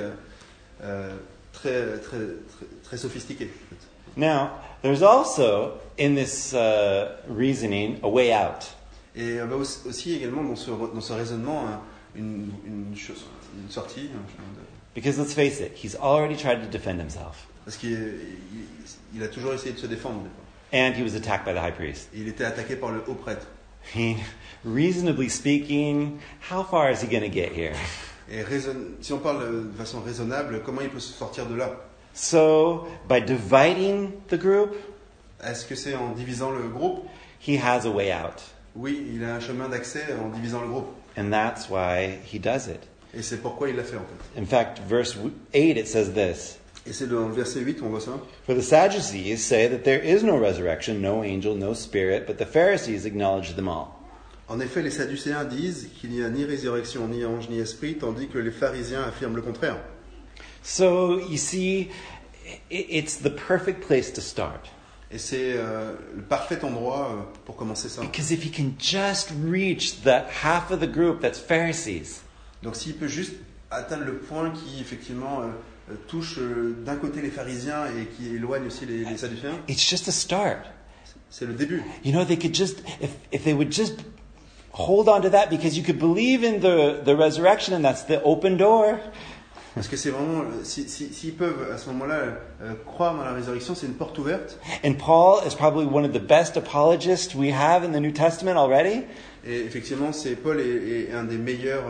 [SPEAKER 2] très sophistiquée.
[SPEAKER 1] Now, there's also in this reasoning a way out.
[SPEAKER 2] Et il y a aussi également dans ce raisonnement une sortie.
[SPEAKER 1] Because let's face it, he's already tried to defend himself.
[SPEAKER 2] Parce qu'il a toujours essayé de se défendre.
[SPEAKER 1] And he was attacked by the high priest.
[SPEAKER 2] Et il était attaqué par le haut prêtre.
[SPEAKER 1] Reasonably speaking, how far is he going to get here?
[SPEAKER 2] Et si on parle de façon raisonnable, comment il peut se sortir de là?
[SPEAKER 1] So, by dividing the group,
[SPEAKER 2] est-ce que c'est en divisant le groupe?
[SPEAKER 1] He has a way out.
[SPEAKER 2] Oui, il a un chemin d'accès en divisant le groupe.
[SPEAKER 1] And that's why he does it.
[SPEAKER 2] Et c'est pourquoi il l'a fait en fait.
[SPEAKER 1] In fact, verse 8, it says this.
[SPEAKER 2] Et c'est dans le verset 8 on voit ça.
[SPEAKER 1] For the Sadducees say that there is no resurrection, no angel, no spirit, but the Pharisees acknowledge them all.
[SPEAKER 2] En effet, les Sadducéens disent qu'il n'y a ni résurrection, ni ange, ni esprit, tandis que les pharisiens affirment le contraire.
[SPEAKER 1] So, you see, it's the perfect place to start.
[SPEAKER 2] Et c'est le parfait endroit pour commencer ça.
[SPEAKER 1] Because if he can just reach that half of the group that's Pharisees,
[SPEAKER 2] donc s'il peut juste atteindre le point qui effectivement touche d'un côté les pharisiens et qui éloigne aussi les Sadducéens,
[SPEAKER 1] it's just a start.
[SPEAKER 2] C'est le début.
[SPEAKER 1] They could just, if they would just hold on to that, because you could believe in the resurrection, and that's the open door.
[SPEAKER 2] Parce que c'est vraiment, s'ils peuvent à ce moment-là croire dans la résurrection, c'est une porte ouverte.
[SPEAKER 1] And Paul is probably one of the best apologists we have in the New Testament already.
[SPEAKER 2] Et effectivement, Paul est un des meilleurs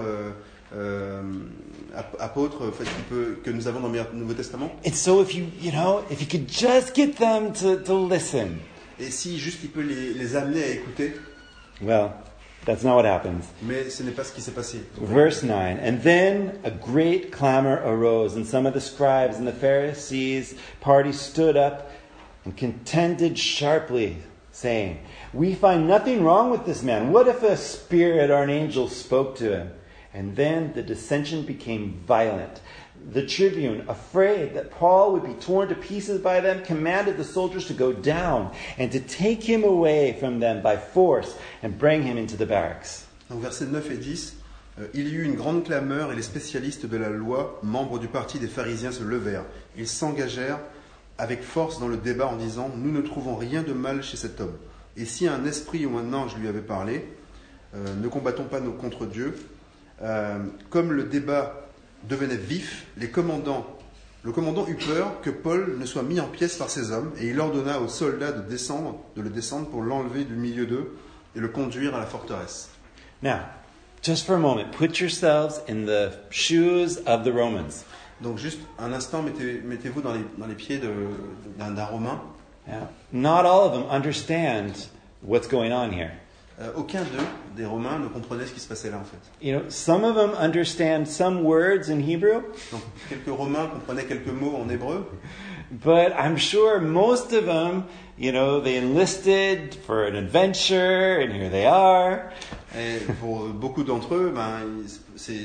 [SPEAKER 2] apôtres en fait, que nous avons dans le Nouveau Testament.
[SPEAKER 1] And so if you could just get them to listen.
[SPEAKER 2] Et si juste il peut les amener à écouter.
[SPEAKER 1] Well, that's not what happens.
[SPEAKER 2] Mais ce n'est pas ce qui s'est passé.
[SPEAKER 1] Verse 9. And then a great clamor arose, and some of the scribes and the Pharisees' party stood up and contended sharply, saying, "We find nothing wrong with this man. What if a spirit or an angel spoke to him?" And then the dissension became violent. The tribune, afraid that Paul would be torn to pieces by them, commanded the soldiers to go down and to take him away from them by force and bring him into the barracks.
[SPEAKER 2] Donc versets 9 et 10, il y eut une grande clameur et les spécialistes de la loi, membres du parti des pharisiens, se levèrent. Ils s'engagèrent avec force dans le débat en disant « Nous ne trouvons rien de mal chez cet homme. Et si un esprit ou un ange lui avait parlé, ne combattons pas contre Dieu. » Comme le débat devenait vif, le commandant eut peur que Paul ne soit mis en pièces par ses hommes et il ordonna aux soldats de le descendre pour l'enlever du milieu d'eux et le conduire à la forteresse.
[SPEAKER 1] Now, just for a moment, put yourselves in the shoes of the Romans.
[SPEAKER 2] Donc juste un instant, mettez-vous dans les pieds d'un Romain.
[SPEAKER 1] Now, not all of them understand what's going on here.
[SPEAKER 2] Aucun des Romains ne comprenait ce qui se passait là en fait.
[SPEAKER 1] You know, some of them understand some words in Hebrew,
[SPEAKER 2] Donc quelques Romains comprenaient quelques mots en hébreu,
[SPEAKER 1] but I'm sure most of them, you know, they enlisted for an adventure, and here they are.
[SPEAKER 2] et pour beaucoup d'entre eux, c'est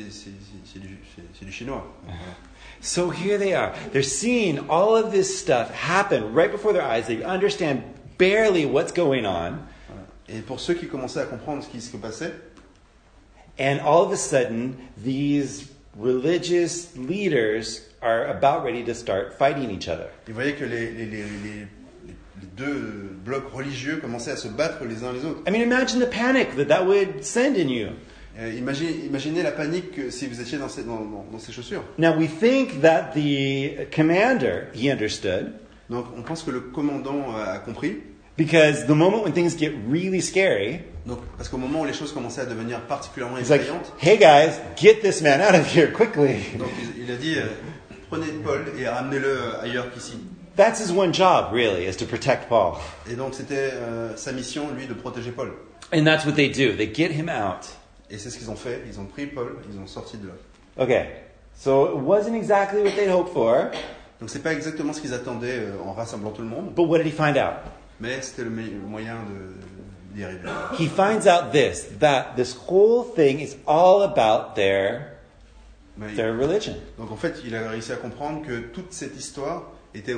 [SPEAKER 2] du chinois.
[SPEAKER 1] So here they are. They're seeing all of this stuff happen right before their eyes. They understand barely what's going on.
[SPEAKER 2] Et pour ceux qui commençaient à comprendre ce qui se passait,
[SPEAKER 1] And all of a sudden, these religious leaders are about ready to start fighting each other.
[SPEAKER 2] ils voyaient que les deux blocs religieux commençaient à se battre les uns les autres.
[SPEAKER 1] I mean, imagine the panic that would send in you.
[SPEAKER 2] Imaginez la panique si vous étiez dans ces chaussures.
[SPEAKER 1] Now, we think that the commander, he understood,
[SPEAKER 2] Donc on pense que le commandant a compris.
[SPEAKER 1] because the moment when things get really scary,
[SPEAKER 2] Donc, parce qu'au moment où les choses commençaient à devenir particulièrement
[SPEAKER 1] it's like,
[SPEAKER 2] effrayantes,
[SPEAKER 1] hey guys, get this man out of here quickly.
[SPEAKER 2] donc il a dit prenez Paul et ramenez-le ailleurs qu'ici.
[SPEAKER 1] That's his one job, really, is to protect Paul.
[SPEAKER 2] Et donc c'était sa mission, lui, de protéger Paul.
[SPEAKER 1] And that's what they do. They get him out.
[SPEAKER 2] Et c'est ce qu'ils ont fait. Ils ont pris Paul, ils ont sorti de là.
[SPEAKER 1] Okay, so it wasn't exactly what they'd hoped for,
[SPEAKER 2] Donc c'est pas exactement ce qu'ils attendaient en rassemblant tout le monde,
[SPEAKER 1] but what did he find out?
[SPEAKER 2] mais c'était le moyen d'y arriver.
[SPEAKER 1] He finds out that this whole thing is all about their
[SPEAKER 2] Mais
[SPEAKER 1] religion.
[SPEAKER 2] donc en fait, il a réussi à comprendre que toute cette histoire était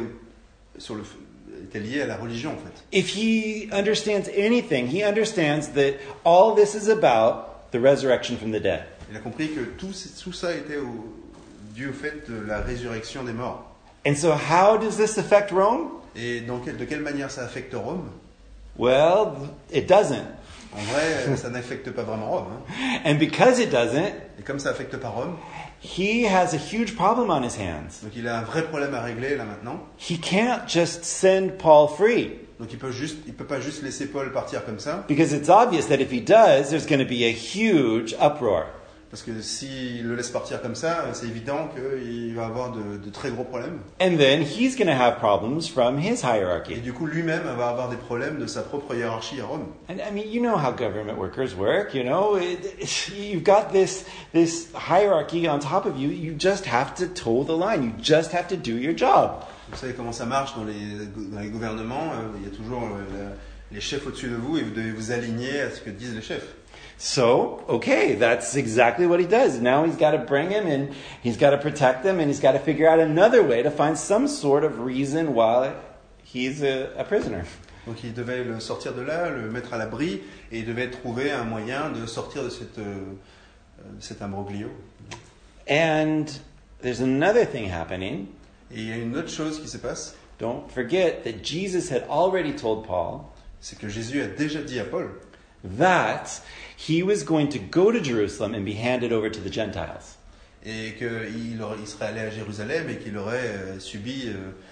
[SPEAKER 2] liée à la religion en fait.
[SPEAKER 1] If he understands anything, he understands that all this is about the resurrection from the dead.
[SPEAKER 2] Il a compris que tout ça était dû au fait de la résurrection des morts.
[SPEAKER 1] And so how does this affect Rome?
[SPEAKER 2] Et de quelle manière ça affecte Rome?
[SPEAKER 1] Well, it doesn't.
[SPEAKER 2] En vrai, ça n'affecte pas vraiment Rome. Hein.
[SPEAKER 1] And because it doesn't,
[SPEAKER 2] Et comme ça affecte pas Rome,
[SPEAKER 1] he has a huge problem on his hands.
[SPEAKER 2] donc il a un vrai problème à régler là maintenant.
[SPEAKER 1] He can't just send Paul free.
[SPEAKER 2] Donc il peut pas juste laisser Paul partir comme ça,
[SPEAKER 1] Because it's obvious that if he does, there's going to be a huge uproar.
[SPEAKER 2] parce que s'il le laisse partir comme ça, c'est évident qu'il va avoir de très gros problèmes.
[SPEAKER 1] And then he's going to have problems from his
[SPEAKER 2] Et
[SPEAKER 1] hierarchy.
[SPEAKER 2] du coup, lui-même va avoir des problèmes de sa propre hiérarchie à Rome.
[SPEAKER 1] And I mean, you know how government workers work, you know. You've got this hierarchy on top of you. You just have to toe the line. You just have to do your job.
[SPEAKER 2] Vous savez comment ça marche dans les gouvernements. Il y a toujours les chefs au-dessus de vous et vous devez vous aligner à ce que disent les chefs.
[SPEAKER 1] So, okay, that's exactly what he does. Now he's got to bring him and he's got to protect him and he's got to figure out another way to find some sort of reason why he's a prisoner.
[SPEAKER 2] Donc il devait le sortir de là, le mettre à l'abri, et il devait trouver un moyen de sortir de cet imbroglio.
[SPEAKER 1] And there's another thing happening.
[SPEAKER 2] Et il y a une autre chose qui se passe,
[SPEAKER 1] Don't forget that Jesus had already told Paul
[SPEAKER 2] c'est que Jésus a déjà dit à Paul
[SPEAKER 1] that he was going to go to Jerusalem and be handed over to the Gentiles.
[SPEAKER 2] et qu'il serait allé à Jérusalem et qu'il aurait subi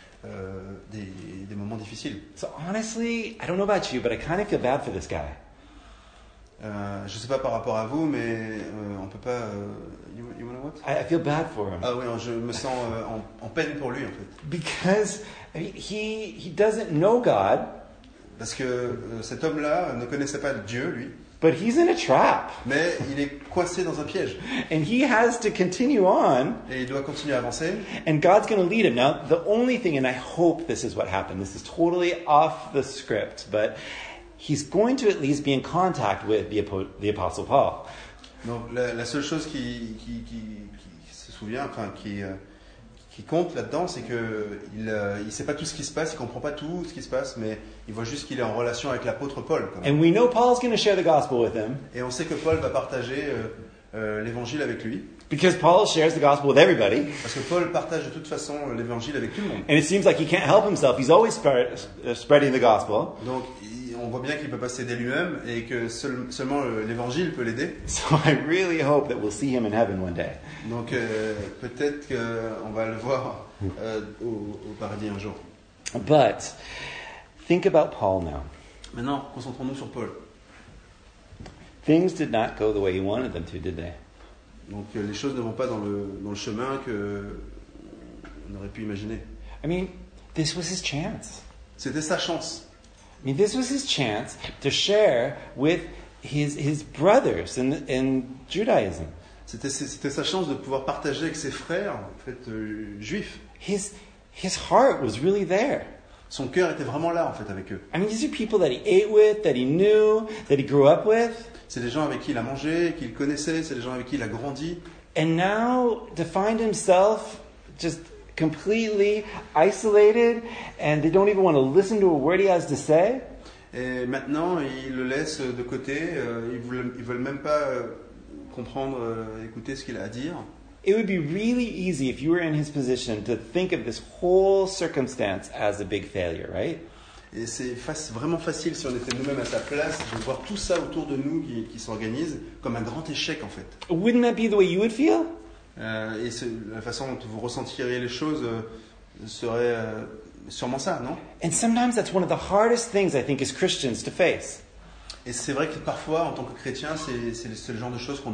[SPEAKER 2] des moments difficiles.
[SPEAKER 1] So honestly, I don't know about you, but I kind of feel bad for this guy.
[SPEAKER 2] Je ne sais pas par rapport à vous, mais on peut pas. You wanna what?
[SPEAKER 1] I feel bad for him.
[SPEAKER 2] Ah oui, je me sens en peine pour lui en fait,
[SPEAKER 1] Because I mean, he doesn't know God,
[SPEAKER 2] parce que cet homme-là ne connaissait pas Dieu, lui,
[SPEAKER 1] but he's in a trap.
[SPEAKER 2] mais il est coincé dans un piège
[SPEAKER 1] And he has to continue on,
[SPEAKER 2] et il doit continuer à avancer.
[SPEAKER 1] and God's going to lead him. Now, the only thing, and I hope this is what happened, this is totally off the script, but he's going to at least be in contact with the Apostle Paul.
[SPEAKER 2] Donc la seule chose qui se souvient, qui compte là-dedans, c'est que il sait pas tout ce qui se passe, il comprend pas tout ce qui se passe, mais il voit juste qu'il est en relation avec l'apôtre Paul. Quand même.
[SPEAKER 1] And we know Paul's going to share the gospel with him.
[SPEAKER 2] Et on sait que Paul va partager l'évangile avec lui.
[SPEAKER 1] Because Paul shares the gospel with everybody.
[SPEAKER 2] Parce que Paul partage de toute façon l'évangile avec tout le monde.
[SPEAKER 1] And it seems like he can't help himself. He's always spreading the gospel.
[SPEAKER 2] Donc on voit bien qu'il ne peut pas s'aider lui-même et que seulement l'évangile peut l'aider.
[SPEAKER 1] So I really hope that we'll see him in heaven one day.
[SPEAKER 2] Donc peut-être qu'on va le voir au paradis un jour.
[SPEAKER 1] But think about Paul now.
[SPEAKER 2] Maintenant, concentrons-nous sur Paul.
[SPEAKER 1] Things did not go the way he wanted them to, did they?
[SPEAKER 2] Donc les choses ne vont pas dans le chemin qu'on aurait pu imaginer.
[SPEAKER 1] I mean, this was his chance.
[SPEAKER 2] C'était sa chance.
[SPEAKER 1] I mean, this was his chance to share with his brothers in Judaism.
[SPEAKER 2] C'était sa chance de pouvoir partager avec ses frères, en fait, juifs.
[SPEAKER 1] His heart was really there.
[SPEAKER 2] Son cœur était vraiment là, en fait, avec eux.
[SPEAKER 1] I mean, these are people that he ate with, that he knew, that he grew up with.
[SPEAKER 2] C'est des gens avec qui il a mangé, qu'il connaissait, c'est des gens avec qui il a grandi.
[SPEAKER 1] And now to find himself just completely isolated and they don't even want to listen to a word he has to say.
[SPEAKER 2] Et maintenant, ils le laissent de côté, ils veulent même pas comprendre, écouter ce qu'il a à dire.
[SPEAKER 1] It would be really easy if you were in his position to think of this whole circumstance as a big failure, right?
[SPEAKER 2] Et c'est vraiment facile, si on était nous-mêmes à sa place, de voir tout ça autour de nous qui s'organise comme un grand échec, en fait.
[SPEAKER 1] Wouldn't that be the way you would feel?
[SPEAKER 2] Et la façon dont vous ressentiriez les choses serait sûrement ça, non?
[SPEAKER 1] And sometimes that's one of the hardest things, I think, as Christians to face.
[SPEAKER 2] Et c'est vrai que parfois, en tant que chrétien, c'est le genre de choses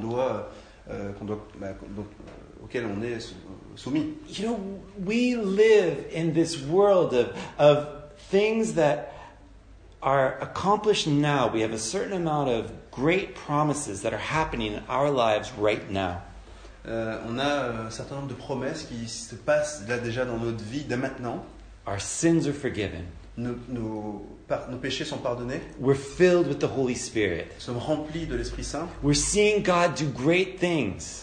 [SPEAKER 2] auxquelles on est soumis.
[SPEAKER 1] You know, we live in this world of things that are accomplished now. We have a certain amount of great promises that are happening in our lives right now.
[SPEAKER 2] On a un certain nombre de promesses qui se passent là déjà dans notre vie dès maintenant.
[SPEAKER 1] Our sins are forgiven.
[SPEAKER 2] Nos péchés sont pardonnés.
[SPEAKER 1] We're filled with the Holy Spirit.
[SPEAKER 2] Nous sommes remplis de l'Esprit Saint.
[SPEAKER 1] We're seeing God do great things.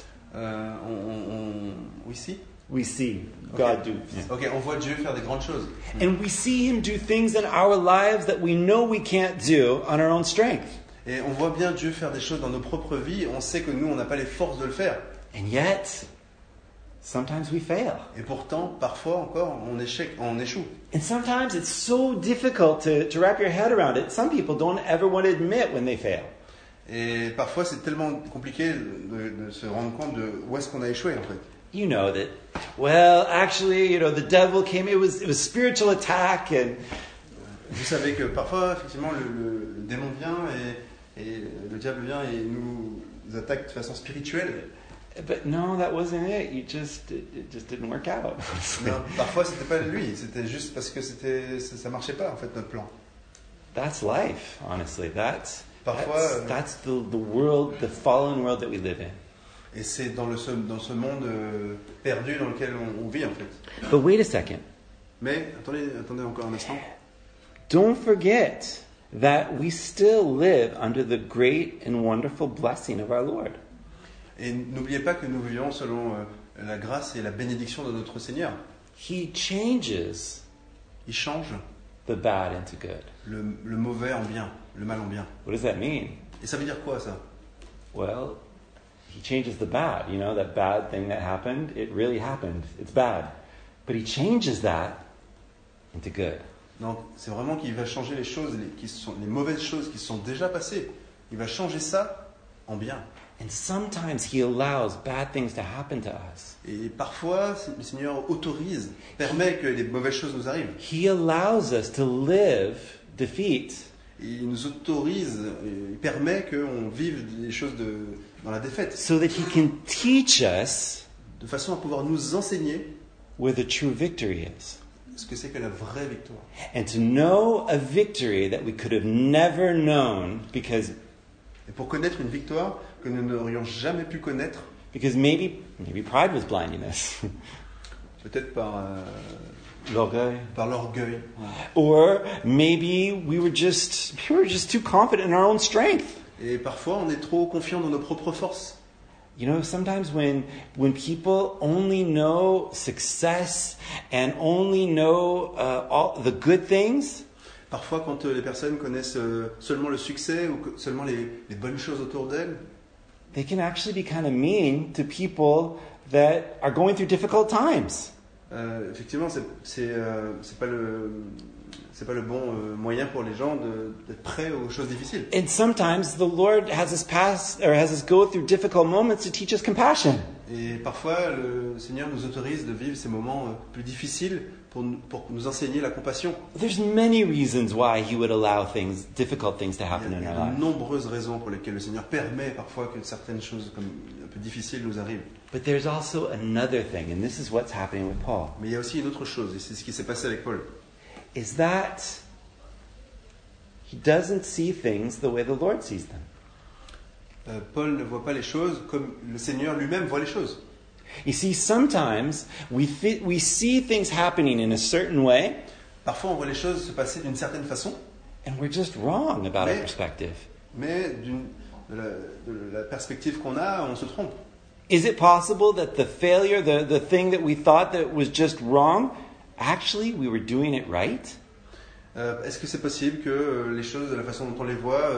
[SPEAKER 2] We see?
[SPEAKER 1] We see God do.
[SPEAKER 2] Yeah. Ok, on voit Dieu faire des grandes choses.
[SPEAKER 1] And we see Him do things in our lives that we know we can't do on our own strength.
[SPEAKER 2] Et on voit bien Dieu faire des choses dans nos propres vies. On sait que nous, on n'a pas les forces de le faire.
[SPEAKER 1] And yet, sometimes we fail.
[SPEAKER 2] Et pourtant, parfois encore, on échoue.
[SPEAKER 1] And sometimes it's so difficult to wrap your head around it. Some people don't ever want to admit when they fail.
[SPEAKER 2] Et parfois, c'est tellement compliqué de se rendre compte de où est-ce qu'on a échoué, en fait.
[SPEAKER 1] You know that, well, actually, you know, the devil came, it was spiritual attack. And
[SPEAKER 2] vous savez que parfois, effectivement, le démon vient et le diable vient et nous attaque de façon spirituelle.
[SPEAKER 1] But no, that wasn't it. It just didn't work out.
[SPEAKER 2] Non, parfois, c'était pas lui. C'était juste parce que ça marchait pas, en fait, notre plan.
[SPEAKER 1] That's life, honestly. That's the world, the fallen world that we live in.
[SPEAKER 2] Et c'est dans ce monde perdu dans lequel on vit, en fait.
[SPEAKER 1] But wait a second.
[SPEAKER 2] Mais attendez encore un instant.
[SPEAKER 1] Don't forget that we still live under the great and wonderful blessing of our Lord.
[SPEAKER 2] Et n'oubliez pas que nous vivons selon la grâce et la bénédiction de notre Seigneur.
[SPEAKER 1] He changes
[SPEAKER 2] Il change
[SPEAKER 1] the bad into good.
[SPEAKER 2] Le mauvais en bien, le mal en bien.
[SPEAKER 1] What does that mean?
[SPEAKER 2] Et ça veut dire quoi, ça?
[SPEAKER 1] Well, He changes the bad. You know, that bad thing that happened, it really happened. It's bad. But He changes that into good.
[SPEAKER 2] Donc, c'est vraiment qu'il va changer les choses, les mauvaises choses qui sont déjà passées. Il va changer ça en bien.
[SPEAKER 1] And sometimes He allows bad things to happen to us.
[SPEAKER 2] Et parfois, le Seigneur permet que les mauvaises choses nous arrivent.
[SPEAKER 1] He allows us to live defeat.
[SPEAKER 2] Et il nous autorise, il permet qu'on vive des choses dans la défaite.
[SPEAKER 1] So that He can teach us
[SPEAKER 2] de façon à pouvoir nous enseigner
[SPEAKER 1] where the true victory is.
[SPEAKER 2] Ce que c'est que la vraie victoire.
[SPEAKER 1] And to know a victory that we could have never known because
[SPEAKER 2] et pour connaître une victoire que nous n'aurions jamais pu connaître.
[SPEAKER 1] Because maybe pride was blinding us.
[SPEAKER 2] peut-être par
[SPEAKER 1] l'orgueil.
[SPEAKER 2] l'orgueil.
[SPEAKER 1] Or maybe we were just too confident in our own strength.
[SPEAKER 2] Et parfois, on est trop confiant dans nos propres forces.
[SPEAKER 1] You know, sometimes when people only know success and only know all the good things,
[SPEAKER 2] Parfois, quand les personnes connaissent seulement le succès ou seulement les bonnes choses autour d'elles,
[SPEAKER 1] they can actually be kind of mean to people that are going through difficult times.
[SPEAKER 2] effectivement, c'est pas le bon moyen pour les gens d'être prêts aux choses difficiles.
[SPEAKER 1] And sometimes the Lord has us go through difficult moments to teach us compassion.
[SPEAKER 2] Et parfois, le Seigneur nous autorise de vivre ces moments plus difficiles pour nous enseigner la compassion.
[SPEAKER 1] There's many reasons why He would allow difficult things to happen
[SPEAKER 2] Il y
[SPEAKER 1] in our
[SPEAKER 2] a de
[SPEAKER 1] lives.
[SPEAKER 2] nombreuses raisons pour lesquelles le Seigneur permet parfois que certaines choses comme un peu difficiles nous arrivent.
[SPEAKER 1] But there's also another thing, and this is what's happening with Paul,
[SPEAKER 2] Mais il y a aussi une autre chose, et c'est ce qui s'est passé avec Paul.
[SPEAKER 1] is that he doesn't see things the way the Lord sees them.
[SPEAKER 2] Paul ne voit pas les choses comme le Seigneur lui-même voit les choses.
[SPEAKER 1] You see, sometimes we see things happening in a certain way,
[SPEAKER 2] Parfois, on voit les choses se passer d'une certaine façon,
[SPEAKER 1] and we're just wrong about our
[SPEAKER 2] Mais-
[SPEAKER 1] perspective.
[SPEAKER 2] mais de la perspective qu'on a, on se trompe.
[SPEAKER 1] Is it possible that the failure, the thing that we thought that was just wrong, actually we were doing it right?
[SPEAKER 2] Est-ce que c'est possible que les choses, de la façon dont on les voit,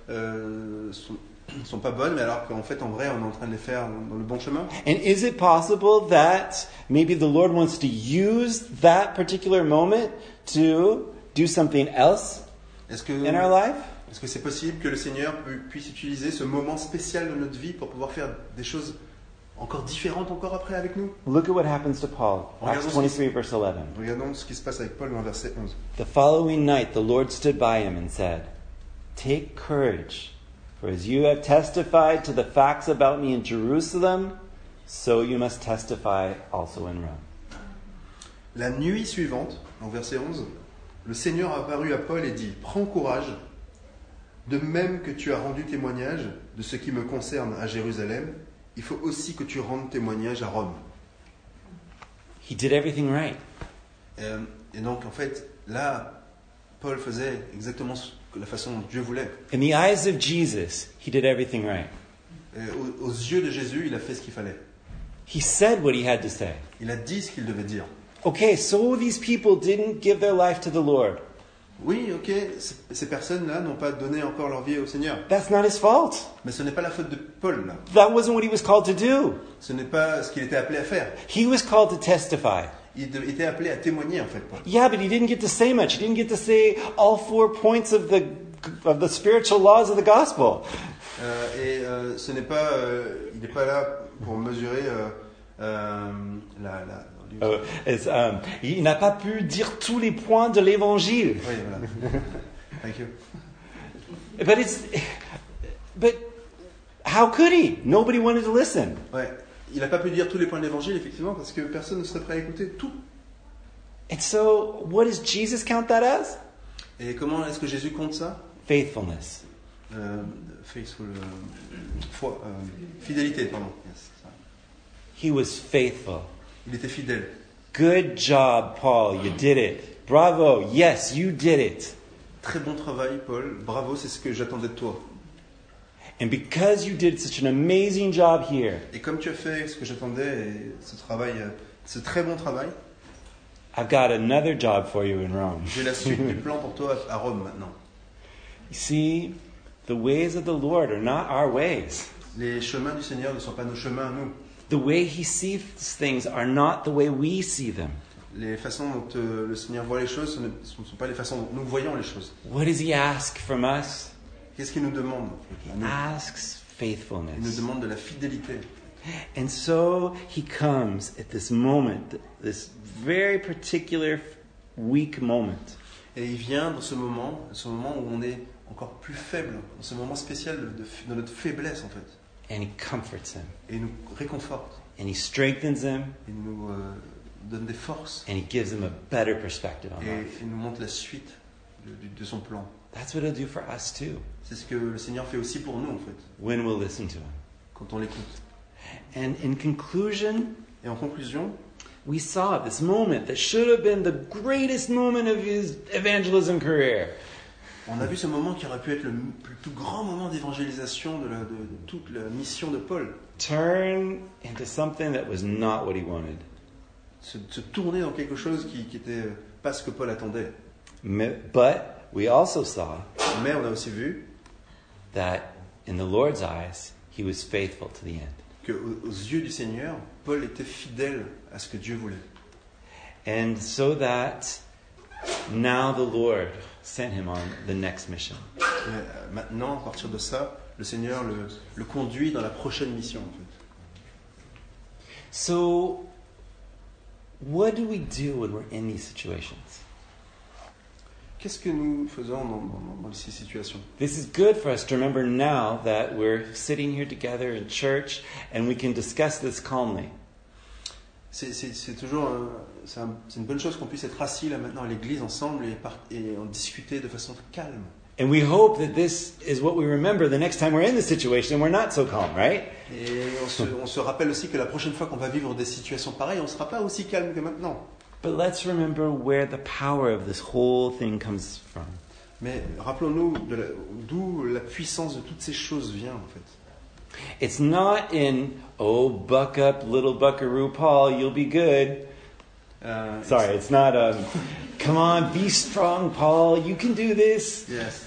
[SPEAKER 2] sont pas bonnes, mais alors qu'en fait, en vrai, on est en train de les faire dans le bon chemin?
[SPEAKER 1] And is it possible that maybe the Lord wants to use that particular moment to do something else
[SPEAKER 2] Est-ce que
[SPEAKER 1] in our life?
[SPEAKER 2] est-ce que c'est possible que le Seigneur puisse utiliser ce moment spécial de notre vie pour pouvoir faire des choses encore différentes encore après avec nous?
[SPEAKER 1] Look at what happens to Paul. Acts
[SPEAKER 2] Regardons ce
[SPEAKER 1] 23, verse 11.
[SPEAKER 2] Regardons ce qui se passe avec Paul dans verset 11.
[SPEAKER 1] The following night, the Lord stood by him and said, "Take courage, for as you have testified to the facts about me in Jerusalem, so you must testify also in Rome."
[SPEAKER 2] La nuit suivante, en verset 11, le Seigneur apparut à Paul et dit: Prends courage, de même que tu as rendu témoignage de ce qui me concerne à Jérusalem, il faut aussi que tu rendes témoignage à Rome.
[SPEAKER 1] He did everything right.
[SPEAKER 2] Et donc, en fait, là, Paul faisait exactement la façon dont Dieu voulait.
[SPEAKER 1] In the eyes of Jesus, he did everything right.
[SPEAKER 2] Et aux yeux de Jésus, il a fait ce qu'il fallait.
[SPEAKER 1] He said what he had to say.
[SPEAKER 2] Il a dit ce qu'il devait dire.
[SPEAKER 1] Okay, so these people didn't give their life to the Lord.
[SPEAKER 2] Oui, ok, ces personnes-là n'ont pas donné encore leur vie au Seigneur.
[SPEAKER 1] That's not his fault.
[SPEAKER 2] Mais ce n'est pas la faute de Paul, là.
[SPEAKER 1] That wasn't what he was called to do.
[SPEAKER 2] Ce n'est pas ce qu'il était appelé à faire.
[SPEAKER 1] He was called to testify.
[SPEAKER 2] Il était appelé à témoigner, en fait, Paul.
[SPEAKER 1] Yeah, but he didn't get to say much. He didn't get to say all 4 points of the spiritual laws of the gospel.
[SPEAKER 2] Ce n'est pas, il n'est pas là pour mesurer
[SPEAKER 1] Il n'a pas pu dire tous les points de l'évangile.
[SPEAKER 2] Oui, voilà. Thank you.
[SPEAKER 1] But how could he? Nobody wanted to listen.
[SPEAKER 2] Ouais. Il n'a pas pu dire tous les points de l'évangile, effectivement, parce que personne ne serait prêt à écouter tout.
[SPEAKER 1] And so, what does Jesus count that as?
[SPEAKER 2] Et comment est-ce que Jésus compte ça?
[SPEAKER 1] Faithfulness.
[SPEAKER 2] Faithful, fidélité, pardon. Yes.
[SPEAKER 1] He was faithful.
[SPEAKER 2] Il était fidèle.
[SPEAKER 1] Good job, Paul. You did it. Bravo. Yes, you did it.
[SPEAKER 2] Très bon travail, Paul. Bravo, c'est ce que j'attendais de toi.
[SPEAKER 1] And because you did such an amazing job here,
[SPEAKER 2] Et comme tu as fait ce que j'attendais, et ce très bon travail,
[SPEAKER 1] I've got another job for you in Rome.
[SPEAKER 2] j'ai la suite du plan pour toi à Rome maintenant.
[SPEAKER 1] You see, the ways of the Lord are not our ways.
[SPEAKER 2] Les chemins du Seigneur ne sont pas nos chemins à nous.
[SPEAKER 1] The way He sees things are not the way we see them.
[SPEAKER 2] Les façons dont le Seigneur voit les choses, ce ne sont pas les façons dont nous voyons les choses.
[SPEAKER 1] What does He ask from us?
[SPEAKER 2] Qu'est-ce qu'il nous demande?
[SPEAKER 1] He asks
[SPEAKER 2] Il nous
[SPEAKER 1] faithfulness.
[SPEAKER 2] demande de la fidélité.
[SPEAKER 1] And so He comes at this moment, this very particular weak moment.
[SPEAKER 2] Et il vient dans ce moment où on est encore plus faible, dans ce moment spécial de notre faiblesse en fait.
[SPEAKER 1] And He comforts him.
[SPEAKER 2] Et il nous réconforte.
[SPEAKER 1] And He strengthens him.
[SPEAKER 2] Il nous donne des forces.
[SPEAKER 1] And He gives him a better perspective on
[SPEAKER 2] Et
[SPEAKER 1] life.
[SPEAKER 2] il nous montre la suite de son plan.
[SPEAKER 1] That's what He'll do for us too,
[SPEAKER 2] C'est ce que le Seigneur fait aussi pour nous en fait,
[SPEAKER 1] when we'll listen to Him.
[SPEAKER 2] quand on l'écoute.
[SPEAKER 1] And in conclusion,
[SPEAKER 2] Et en conclusion,
[SPEAKER 1] we saw this moment that should have been the greatest moment of his evangelism career.
[SPEAKER 2] On a vu ce moment qui aurait pu être le plus grand moment d'évangélisation de toute la mission de Paul.
[SPEAKER 1] Turn into something that was not what he wanted.
[SPEAKER 2] Se tourner dans quelque chose qui était pas ce que Paul attendait.
[SPEAKER 1] But we also saw
[SPEAKER 2] Mais on a aussi vu
[SPEAKER 1] that in the Lord's eyes, he was faithful to the end.
[SPEAKER 2] que aux yeux du Seigneur, Paul était fidèle à ce que Dieu voulait.
[SPEAKER 1] And so that now the Lord sent him on the next mission.
[SPEAKER 2] Et maintenant, à partir de ça, le Seigneur le conduit dans la prochaine mission. En fait.
[SPEAKER 1] So, what do we do when we're in these situations?
[SPEAKER 2] Qu'est-ce que nous faisons dans ces situations?
[SPEAKER 1] This is good for us to remember now that we're sitting here together in church and we can discuss this calmly.
[SPEAKER 2] C'est toujours c'est une bonne chose qu'on puisse être assis là maintenant à l'église ensemble et en discuter de façon calme.
[SPEAKER 1] And we hope that this is what we remember the next time we're in the situation and we're not so calm, right?
[SPEAKER 2] Et on se rappelle aussi que la prochaine fois qu'on va vivre des situations pareilles, on ne sera pas aussi calme que maintenant.
[SPEAKER 1] But let's remember where the power of this whole thing comes from.
[SPEAKER 2] Mais rappelons-nous d'où la puissance de toutes ces choses vient en fait.
[SPEAKER 1] It's not in, oh, buck up, little buckaroo Paul, you'll be good. Sorry, it's not, come on, be strong, Paul, you can do this.
[SPEAKER 2] Yes.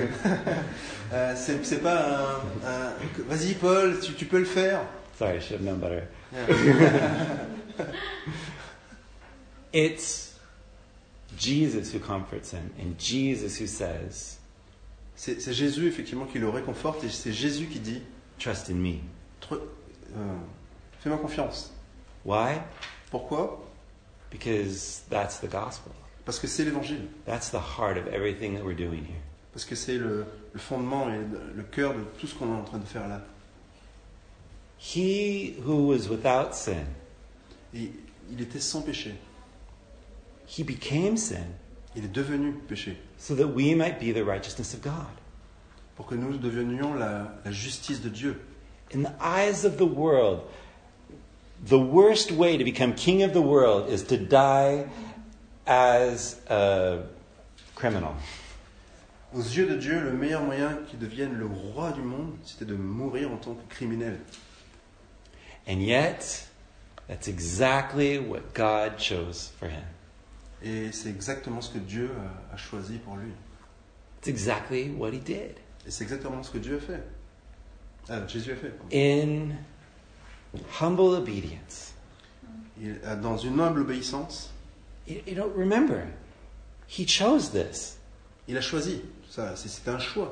[SPEAKER 2] C'est pas vas-y Paul, tu peux le faire.
[SPEAKER 1] Sorry, I should have known better.
[SPEAKER 2] Yeah.
[SPEAKER 1] It's Jesus who comforts him, and Jesus who says,
[SPEAKER 2] c'est Jésus effectivement qui le réconforte et c'est Jésus qui dit
[SPEAKER 1] trust in me.
[SPEAKER 2] Fais-moi confiance.
[SPEAKER 1] Why?
[SPEAKER 2] Pourquoi?
[SPEAKER 1] Because that's the gospel.
[SPEAKER 2] Parce que c'est l'évangile.
[SPEAKER 1] That's the heart of everything that we're doing here.
[SPEAKER 2] Parce que c'est le fondement et le cœur de tout ce qu'on est en train de faire là.
[SPEAKER 1] He who was without sin,
[SPEAKER 2] Et il était sans péché.
[SPEAKER 1] he became sin
[SPEAKER 2] Il est devenu péché.
[SPEAKER 1] so that we might be the righteousness of God.
[SPEAKER 2] Pour que nous devenions la justice de Dieu.
[SPEAKER 1] In the eyes of the world, the worst way to become king of the world is to die as a criminal.
[SPEAKER 2] Aux yeux de Dieu, le meilleur moyen qu'il devienne le roi du monde, c'était de mourir en tant que criminel.
[SPEAKER 1] And yet, that's exactly what God chose for him.
[SPEAKER 2] Et c'est exactement ce que Dieu a choisi pour lui.
[SPEAKER 1] It's exactly what he did.
[SPEAKER 2] Et c'est exactement ce que Dieu a fait. Jésus a fait.
[SPEAKER 1] In humble obedience.
[SPEAKER 2] Dans une humble obéissance,
[SPEAKER 1] You don't remember. He chose this.
[SPEAKER 2] il a choisi. Ça, c'est un choix.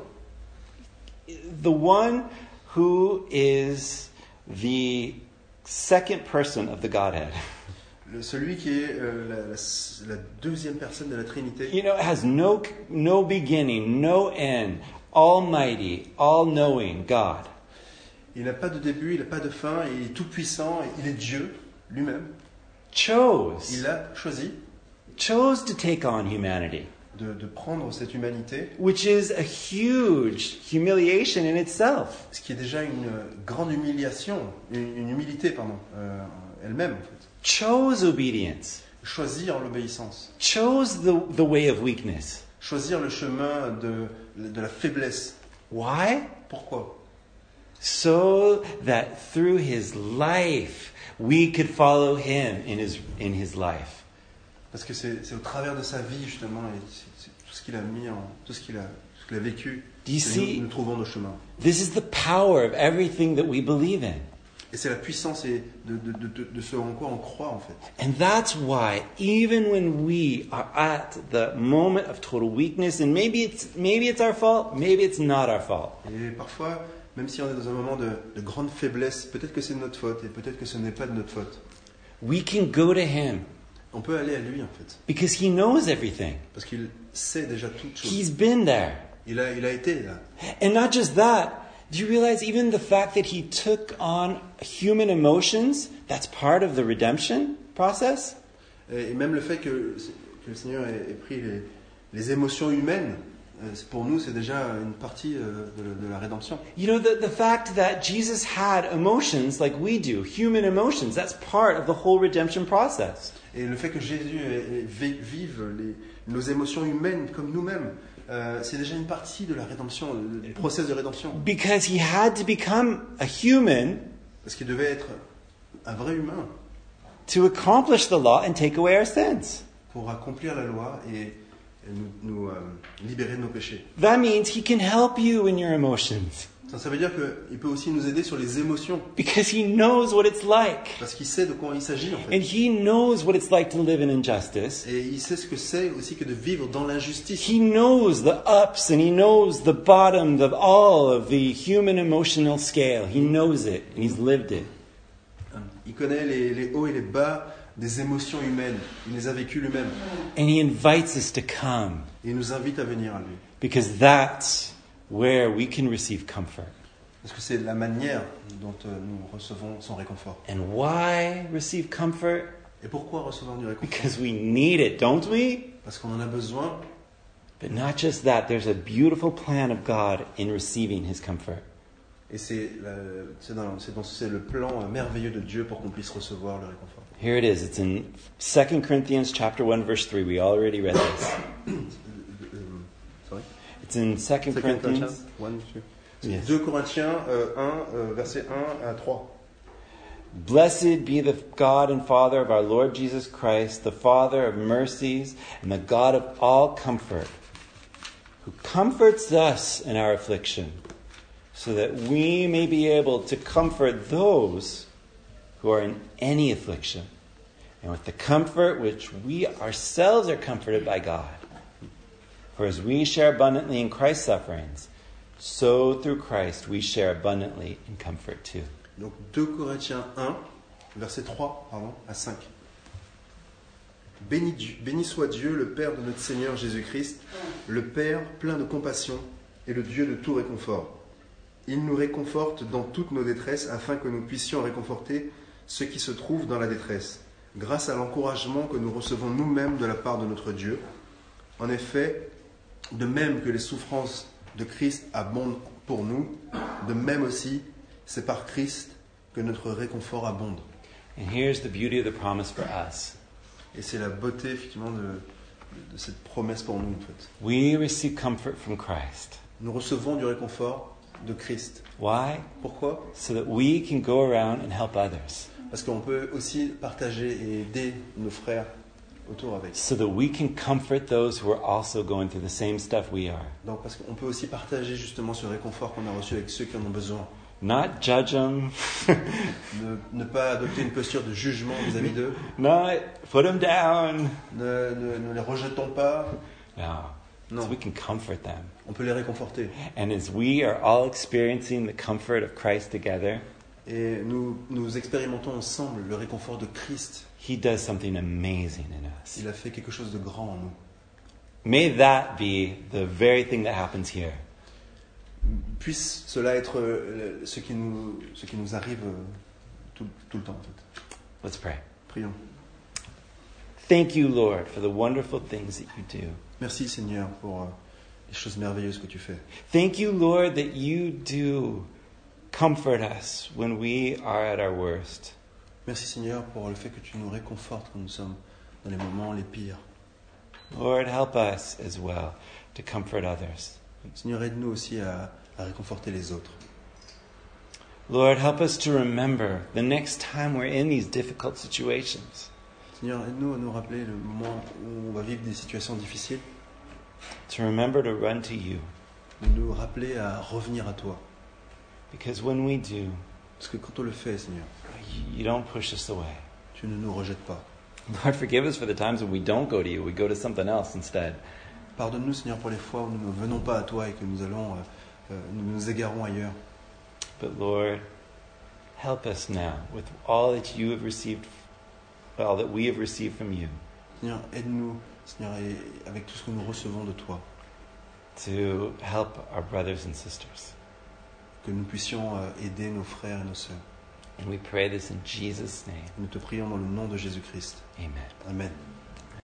[SPEAKER 1] The one who is the second person of the Godhead.
[SPEAKER 2] Celui qui est la deuxième personne de la Trinité.
[SPEAKER 1] You know, has no beginning, no end, almighty, all-knowing God.
[SPEAKER 2] Il n'a pas de début, il n'a pas de fin, il est tout puissant, il est Dieu lui-même.
[SPEAKER 1] Chose
[SPEAKER 2] Il a choisi
[SPEAKER 1] to take on humanity,
[SPEAKER 2] de prendre cette humanité,
[SPEAKER 1] which is a huge humiliation in itself.
[SPEAKER 2] ce qui est déjà une grande humiliation, une humilité, elle-même en fait.
[SPEAKER 1] Chose obedience.
[SPEAKER 2] Choisir l'obéissance,
[SPEAKER 1] Chose the way of weakness.
[SPEAKER 2] choisir le chemin de la faiblesse.
[SPEAKER 1] Why?
[SPEAKER 2] Pourquoi?
[SPEAKER 1] So that through his life we could follow him in his life.
[SPEAKER 2] Parce que c'est au travers de sa vie justement et c'est tout ce qu'il a mis tout ce qu'il a vécu.
[SPEAKER 1] Do you see?
[SPEAKER 2] Nous trouvons nos chemins.
[SPEAKER 1] This is the power of everything that we believe in.
[SPEAKER 2] Et c'est la puissance de ce en quoi on croit en fait.
[SPEAKER 1] And that's why even when we are at the moment of total weakness, and maybe it's our fault, maybe it's not our fault.
[SPEAKER 2] Et parfois, même si on est dans un moment de grande faiblesse, peut-être que c'est de notre faute et peut-être que ce n'est pas de notre faute.
[SPEAKER 1] We can go to him
[SPEAKER 2] On peut aller à lui en fait,
[SPEAKER 1] because he knows everything.
[SPEAKER 2] parce qu'il sait déjà toutes choses.
[SPEAKER 1] He's been there.
[SPEAKER 2] Il a été là.
[SPEAKER 1] And not just that, do you realize even the fact that he took on human emotions, that's part of the redemption process?
[SPEAKER 2] Et même le fait que le Seigneur ait pris les émotions humaines, pour nous, c'est déjà une partie de la rédemption.
[SPEAKER 1] You know, the fact that Jesus had emotions like we do, human emotions, that's part of the whole redemption process.
[SPEAKER 2] Et le fait que Jésus vive nos émotions humaines comme nous-mêmes, c'est déjà une partie de la rédemption, du process de rédemption.
[SPEAKER 1] Because he had to become a human
[SPEAKER 2] Parce qu'il devait être un vrai humain
[SPEAKER 1] to accomplish the law and take away our sins.
[SPEAKER 2] pour accomplir la loi et nous libérer de nos péchés.
[SPEAKER 1] That means he can help you in your emotions
[SPEAKER 2] Ça veut dire qu'il peut aussi nous aider sur les émotions,
[SPEAKER 1] because he knows what it's like.
[SPEAKER 2] parce qu'il sait de quoi il s'agit en fait.
[SPEAKER 1] And he knows what it's like to live in injustice.
[SPEAKER 2] Et il sait ce que c'est aussi que de vivre dans l'injustice.
[SPEAKER 1] He knows the ups and he knows the bottoms of all of the human emotional scale. He knows it and he's lived it.
[SPEAKER 2] Il connaît les hauts et les bas des émotions humaines. Il les a vécues lui-même.
[SPEAKER 1] And he invites us to come
[SPEAKER 2] Et il nous invite à venir à lui.
[SPEAKER 1] because that's where we can receive comfort.
[SPEAKER 2] Parce que c'est la manière dont nous recevons son réconfort.
[SPEAKER 1] And why receive comfort?
[SPEAKER 2] Et pourquoi recevons du réconfort?
[SPEAKER 1] Because we need it, don't we?
[SPEAKER 2] Parce qu'on en a besoin.
[SPEAKER 1] But not just that, there's a beautiful plan of God in receiving his comfort.
[SPEAKER 2] Et c'est le plan merveilleux de Dieu pour qu'on puisse recevoir le réconfort.
[SPEAKER 1] Here it is. It's in 2 Corinthians chapter 1 verse 3. We already read this.
[SPEAKER 2] Sorry?
[SPEAKER 1] It's in 2 Corinthians.
[SPEAKER 2] 2
[SPEAKER 1] Yes.
[SPEAKER 2] Corinthiens 1, verset 1 à 3.
[SPEAKER 1] Blessed be the God and Father of our Lord Jesus Christ, the Father of mercies and the God of all comfort, who comforts us in our affliction, so that we may be able to comfort those who are in any affliction, and with the comfort which we ourselves are comforted by God. For as we share abundantly in Christ's sufferings, so through Christ we share abundantly in comfort too.
[SPEAKER 2] Donc 2 Corinthiens 1, verset 3 à 5. Béni soit Dieu, le Père de notre Seigneur Jésus-Christ, le Père plein de compassion et le Dieu de tout réconfort. Il nous réconforte dans toutes nos détresses afin que nous puissions réconforter ceux qui se trouvent dans la détresse, grâce à l'encouragement que nous recevons nous-mêmes de la part de notre Dieu. En effet, de même que les souffrances de Christ abondent pour nous, de même aussi, c'est par Christ que notre réconfort abonde.
[SPEAKER 1] And here's the beauty of the promise for us.
[SPEAKER 2] Et c'est la beauté, effectivement, de cette promesse pour nous, en fait.
[SPEAKER 1] We receive comfort from Christ.
[SPEAKER 2] Nous recevons du réconfort de Christ.
[SPEAKER 1] Why?
[SPEAKER 2] Pourquoi?
[SPEAKER 1] So that we can go around and help others.
[SPEAKER 2] Parce qu'on peut aussi partager et aider nos frères autour avec.
[SPEAKER 1] So that we can comfort those who are also going through the same stuff we are.
[SPEAKER 2] Donc, parce qu'on peut aussi partager justement ce réconfort qu'on a reçu avec ceux qui en ont besoin.
[SPEAKER 1] Not judge them.
[SPEAKER 2] Ne pas adopter une posture de jugement vis-à-vis d'eux.
[SPEAKER 1] Not put them down.
[SPEAKER 2] Ne les rejetons pas.
[SPEAKER 1] No.
[SPEAKER 2] Non.
[SPEAKER 1] So we can comfort them.
[SPEAKER 2] On peut les réconforter.
[SPEAKER 1] And as we are all experiencing the comfort of Christ together,
[SPEAKER 2] Et nous expérimentons ensemble le réconfort de Christ.
[SPEAKER 1] He does something amazing in us.
[SPEAKER 2] Il a fait quelque chose de grand en nous.
[SPEAKER 1] May that be the very thing that happens here.
[SPEAKER 2] Puisse cela être ce qui nous arrive tout le temps, en fait.
[SPEAKER 1] Let's pray.
[SPEAKER 2] Prions.
[SPEAKER 1] Thank you, Lord, for the wonderful things that you do.
[SPEAKER 2] Merci, Seigneur, pour les choses merveilleuses que tu fais.
[SPEAKER 1] Thank you, Lord, that you do comfort us when we are at our worst.
[SPEAKER 2] Merci, Seigneur, pour le fait que tu nous réconfortes quand nous sommes dans les moments les pires.
[SPEAKER 1] Lord, help us as well to comfort others.
[SPEAKER 2] Seigneur, aide-nous aussi à réconforter les autres.
[SPEAKER 1] Lord, help us to remember the next time we're in these difficult situations,
[SPEAKER 2] Seigneur, aide-nous à nous rappeler le moment où on va vivre des situations difficiles,
[SPEAKER 1] to remember to run to you.
[SPEAKER 2] de nous rappeler à revenir à toi.
[SPEAKER 1] Because when we do,
[SPEAKER 2] Parce que quand on le fait, Seigneur,
[SPEAKER 1] you don't push us away.
[SPEAKER 2] tu ne nous rejettes pas.
[SPEAKER 1] Lord, forgive us for the times when we don't go to you. We go to something else instead.
[SPEAKER 2] Pardonne-nous, Seigneur, pour les fois où nous ne venons pas à toi et que nous nous égarons ailleurs.
[SPEAKER 1] But Lord, help us now with all that you have received, all that we have received from you,
[SPEAKER 2] Seigneur, aide-nous, Seigneur, et avec tout ce que nous recevons de toi,
[SPEAKER 1] to help our brothers and sisters.
[SPEAKER 2] que nous puissions aider nos frères et nos sœurs.
[SPEAKER 1] And we pray this in Jesus' name.
[SPEAKER 2] Nous te prions dans le nom de Jésus-Christ.
[SPEAKER 1] Amen.
[SPEAKER 2] Amen.